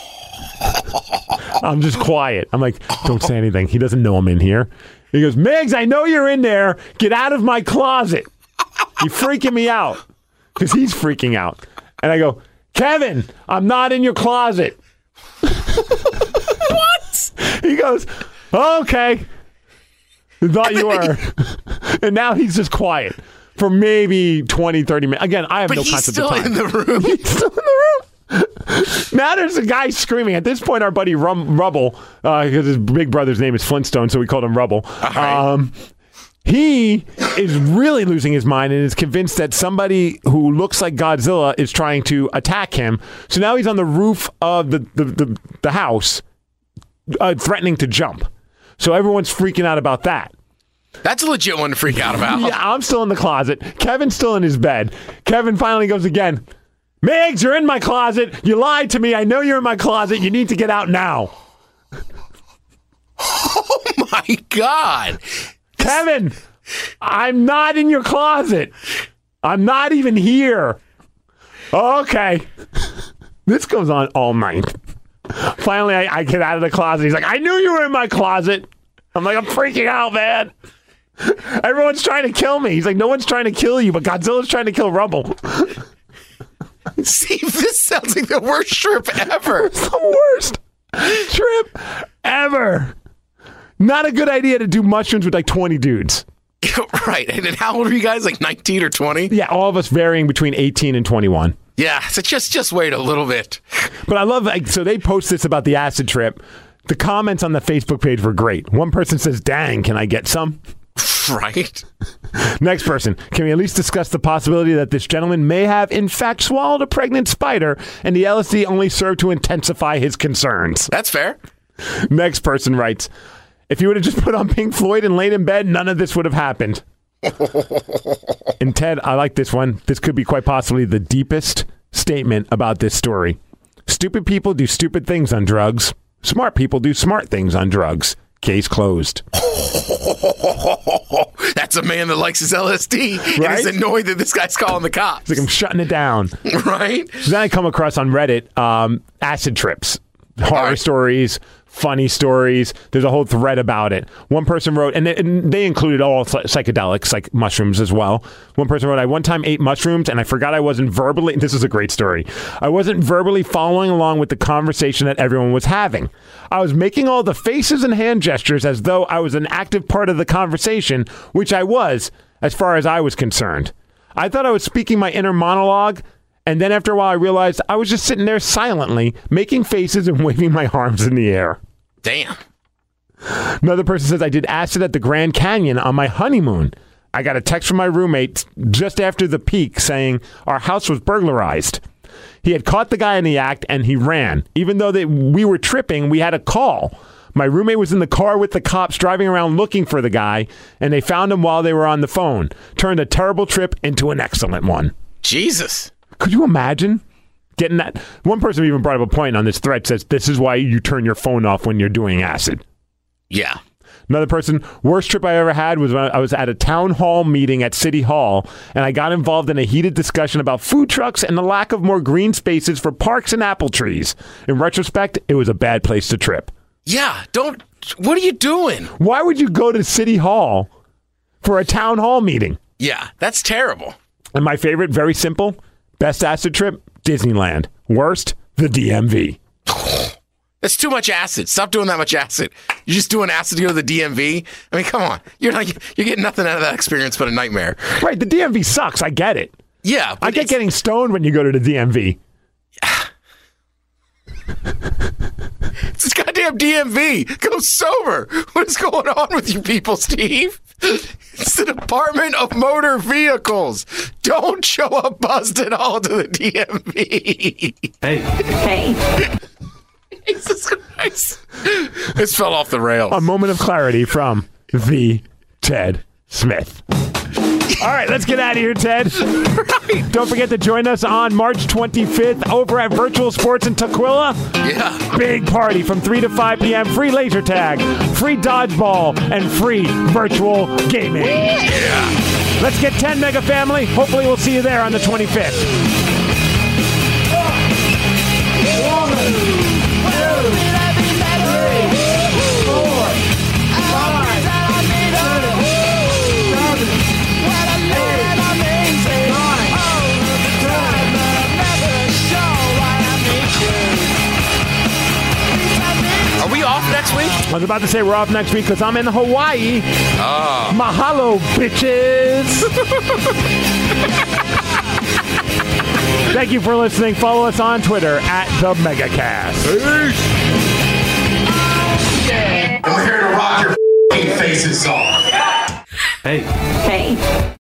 I'm just quiet. I'm like, don't say anything. He doesn't know I'm in here. He goes, Megs, I know you're in there. Get out of my closet. You're freaking me out. Because he's freaking out. And I go, Kevin, I'm not in your closet. What? He goes, okay. Thought you were. And now he's just quiet for maybe 20, 30 minutes. Again, I have no concept of time. He's still in the room. He's still in the room. Now there's a guy screaming. At this point, our buddy Rubble, because his big brother's name is Flintstone, so we called him Rubble. He is really losing his mind and is convinced that somebody who looks like Godzilla is trying to attack him. So now he's on the roof of the house, threatening to jump. So everyone's freaking out about that. That's a legit one to freak out about. Yeah, I'm still in the closet. Kevin's still in his bed. Kevin finally goes again. Megs, you're in my closet. You lied to me. I know you're in my closet. You need to get out now. Oh, my God. Kevin, I'm not in your closet. I'm not even here. Okay. This goes on all night. Finally, I get out of the closet. He's like, I knew you were in my closet. I'm like, I'm freaking out, man. Everyone's trying to kill me. He's like, no one's trying to kill you, but Godzilla's trying to kill Rubble. Steve, this sounds like the worst trip ever. It's the worst trip ever. Not a good idea to do mushrooms with like 20 dudes. Right. And then how old are you guys? Like 19 or 20? Yeah, all of us varying between 18 and 21. Yeah, so just wait a little bit. But I love, so they post this about the acid trip. The comments on the Facebook page were great. One person says, dang, can I get some? Right. Next person, can we at least discuss the possibility that this gentleman may have in fact swallowed a pregnant spider and the LSD only served to intensify his concerns? That's fair. Next person writes, if you would have just put on Pink Floyd and laid in bed, none of this would have happened. And Ted, I like this one. This could be quite possibly the deepest statement about this story. Stupid people do stupid things on drugs. Smart people do smart things on drugs. Case closed. That's a man that likes his LSD right? and is annoyed that this guy's calling the cops. It's like, I'm shutting it down. Right? So then I come across on Reddit acid trips, horror stories, funny stories. There's a whole thread about it. One person wrote, and they included all psychedelics, like mushrooms as well. One person wrote, I one time ate mushrooms and I forgot I wasn't verbally, this is a great story, I wasn't verbally following along with the conversation that everyone was having. I was making all the faces and hand gestures as though I was an active part of the conversation, which I was, as far as I was concerned. I thought I was speaking my inner monologue, and then after a while I realized I was just sitting there silently, making faces and waving my arms in the air. Damn. Another person says, I did acid at the Grand Canyon on my honeymoon. I got a text from my roommate just after the peak saying our house was burglarized. He had caught the guy in the act and he ran. Even though we were tripping, we had a call. My roommate was in the car with the cops driving around looking for the guy, and they found him while they were on the phone. Turned a terrible trip into an excellent one. Jesus. Could you imagine getting that? One person even brought up a point on this thread, says this is why you turn your phone off when you're doing acid. Yeah. Another person, worst trip I ever had was when I was at a town hall meeting at City Hall, and I got involved in a heated discussion about food trucks and the lack of more green spaces for parks and apple trees. In retrospect, it was a bad place to trip. Yeah, what are you doing? Why would you go to City Hall for a town hall meeting? Yeah, that's terrible. And my favorite, very simple, best acid trip, Disneyland. Worst, the DMV. That's too much acid. Stop doing that much acid. You're just doing acid to go to the DMV. I mean, come on. You're getting nothing out of that experience but a nightmare. Right, the DMV sucks. I get it. Yeah. I get getting stoned when you go to the DMV. It's goddamn DMV. Go sober. What is going on with you people, Steve? It's the Department of Motor Vehicles. Don't show up buzzed at all to the DMV. Hey. Jesus Christ. This fell off the rails. A moment of clarity from the Ted Smith. All right, let's get out of here, Ted. Right. Don't forget to join us on March 25th over at Virtual Sports in Tukwila. Yeah. Big party from 3 to 5 p.m. Free laser tag, free dodgeball, and free virtual gaming. Yeah. Let's get 10 Mega Family. Hopefully we'll see you there on the 25th. Are we off next week? I was about to say we're off next week because I'm in Hawaii. Oh. Mahalo, bitches. Thank you for listening. Follow us on Twitter at The Megacast. Peace. And we're here to rock your faces off. Hey. Hey.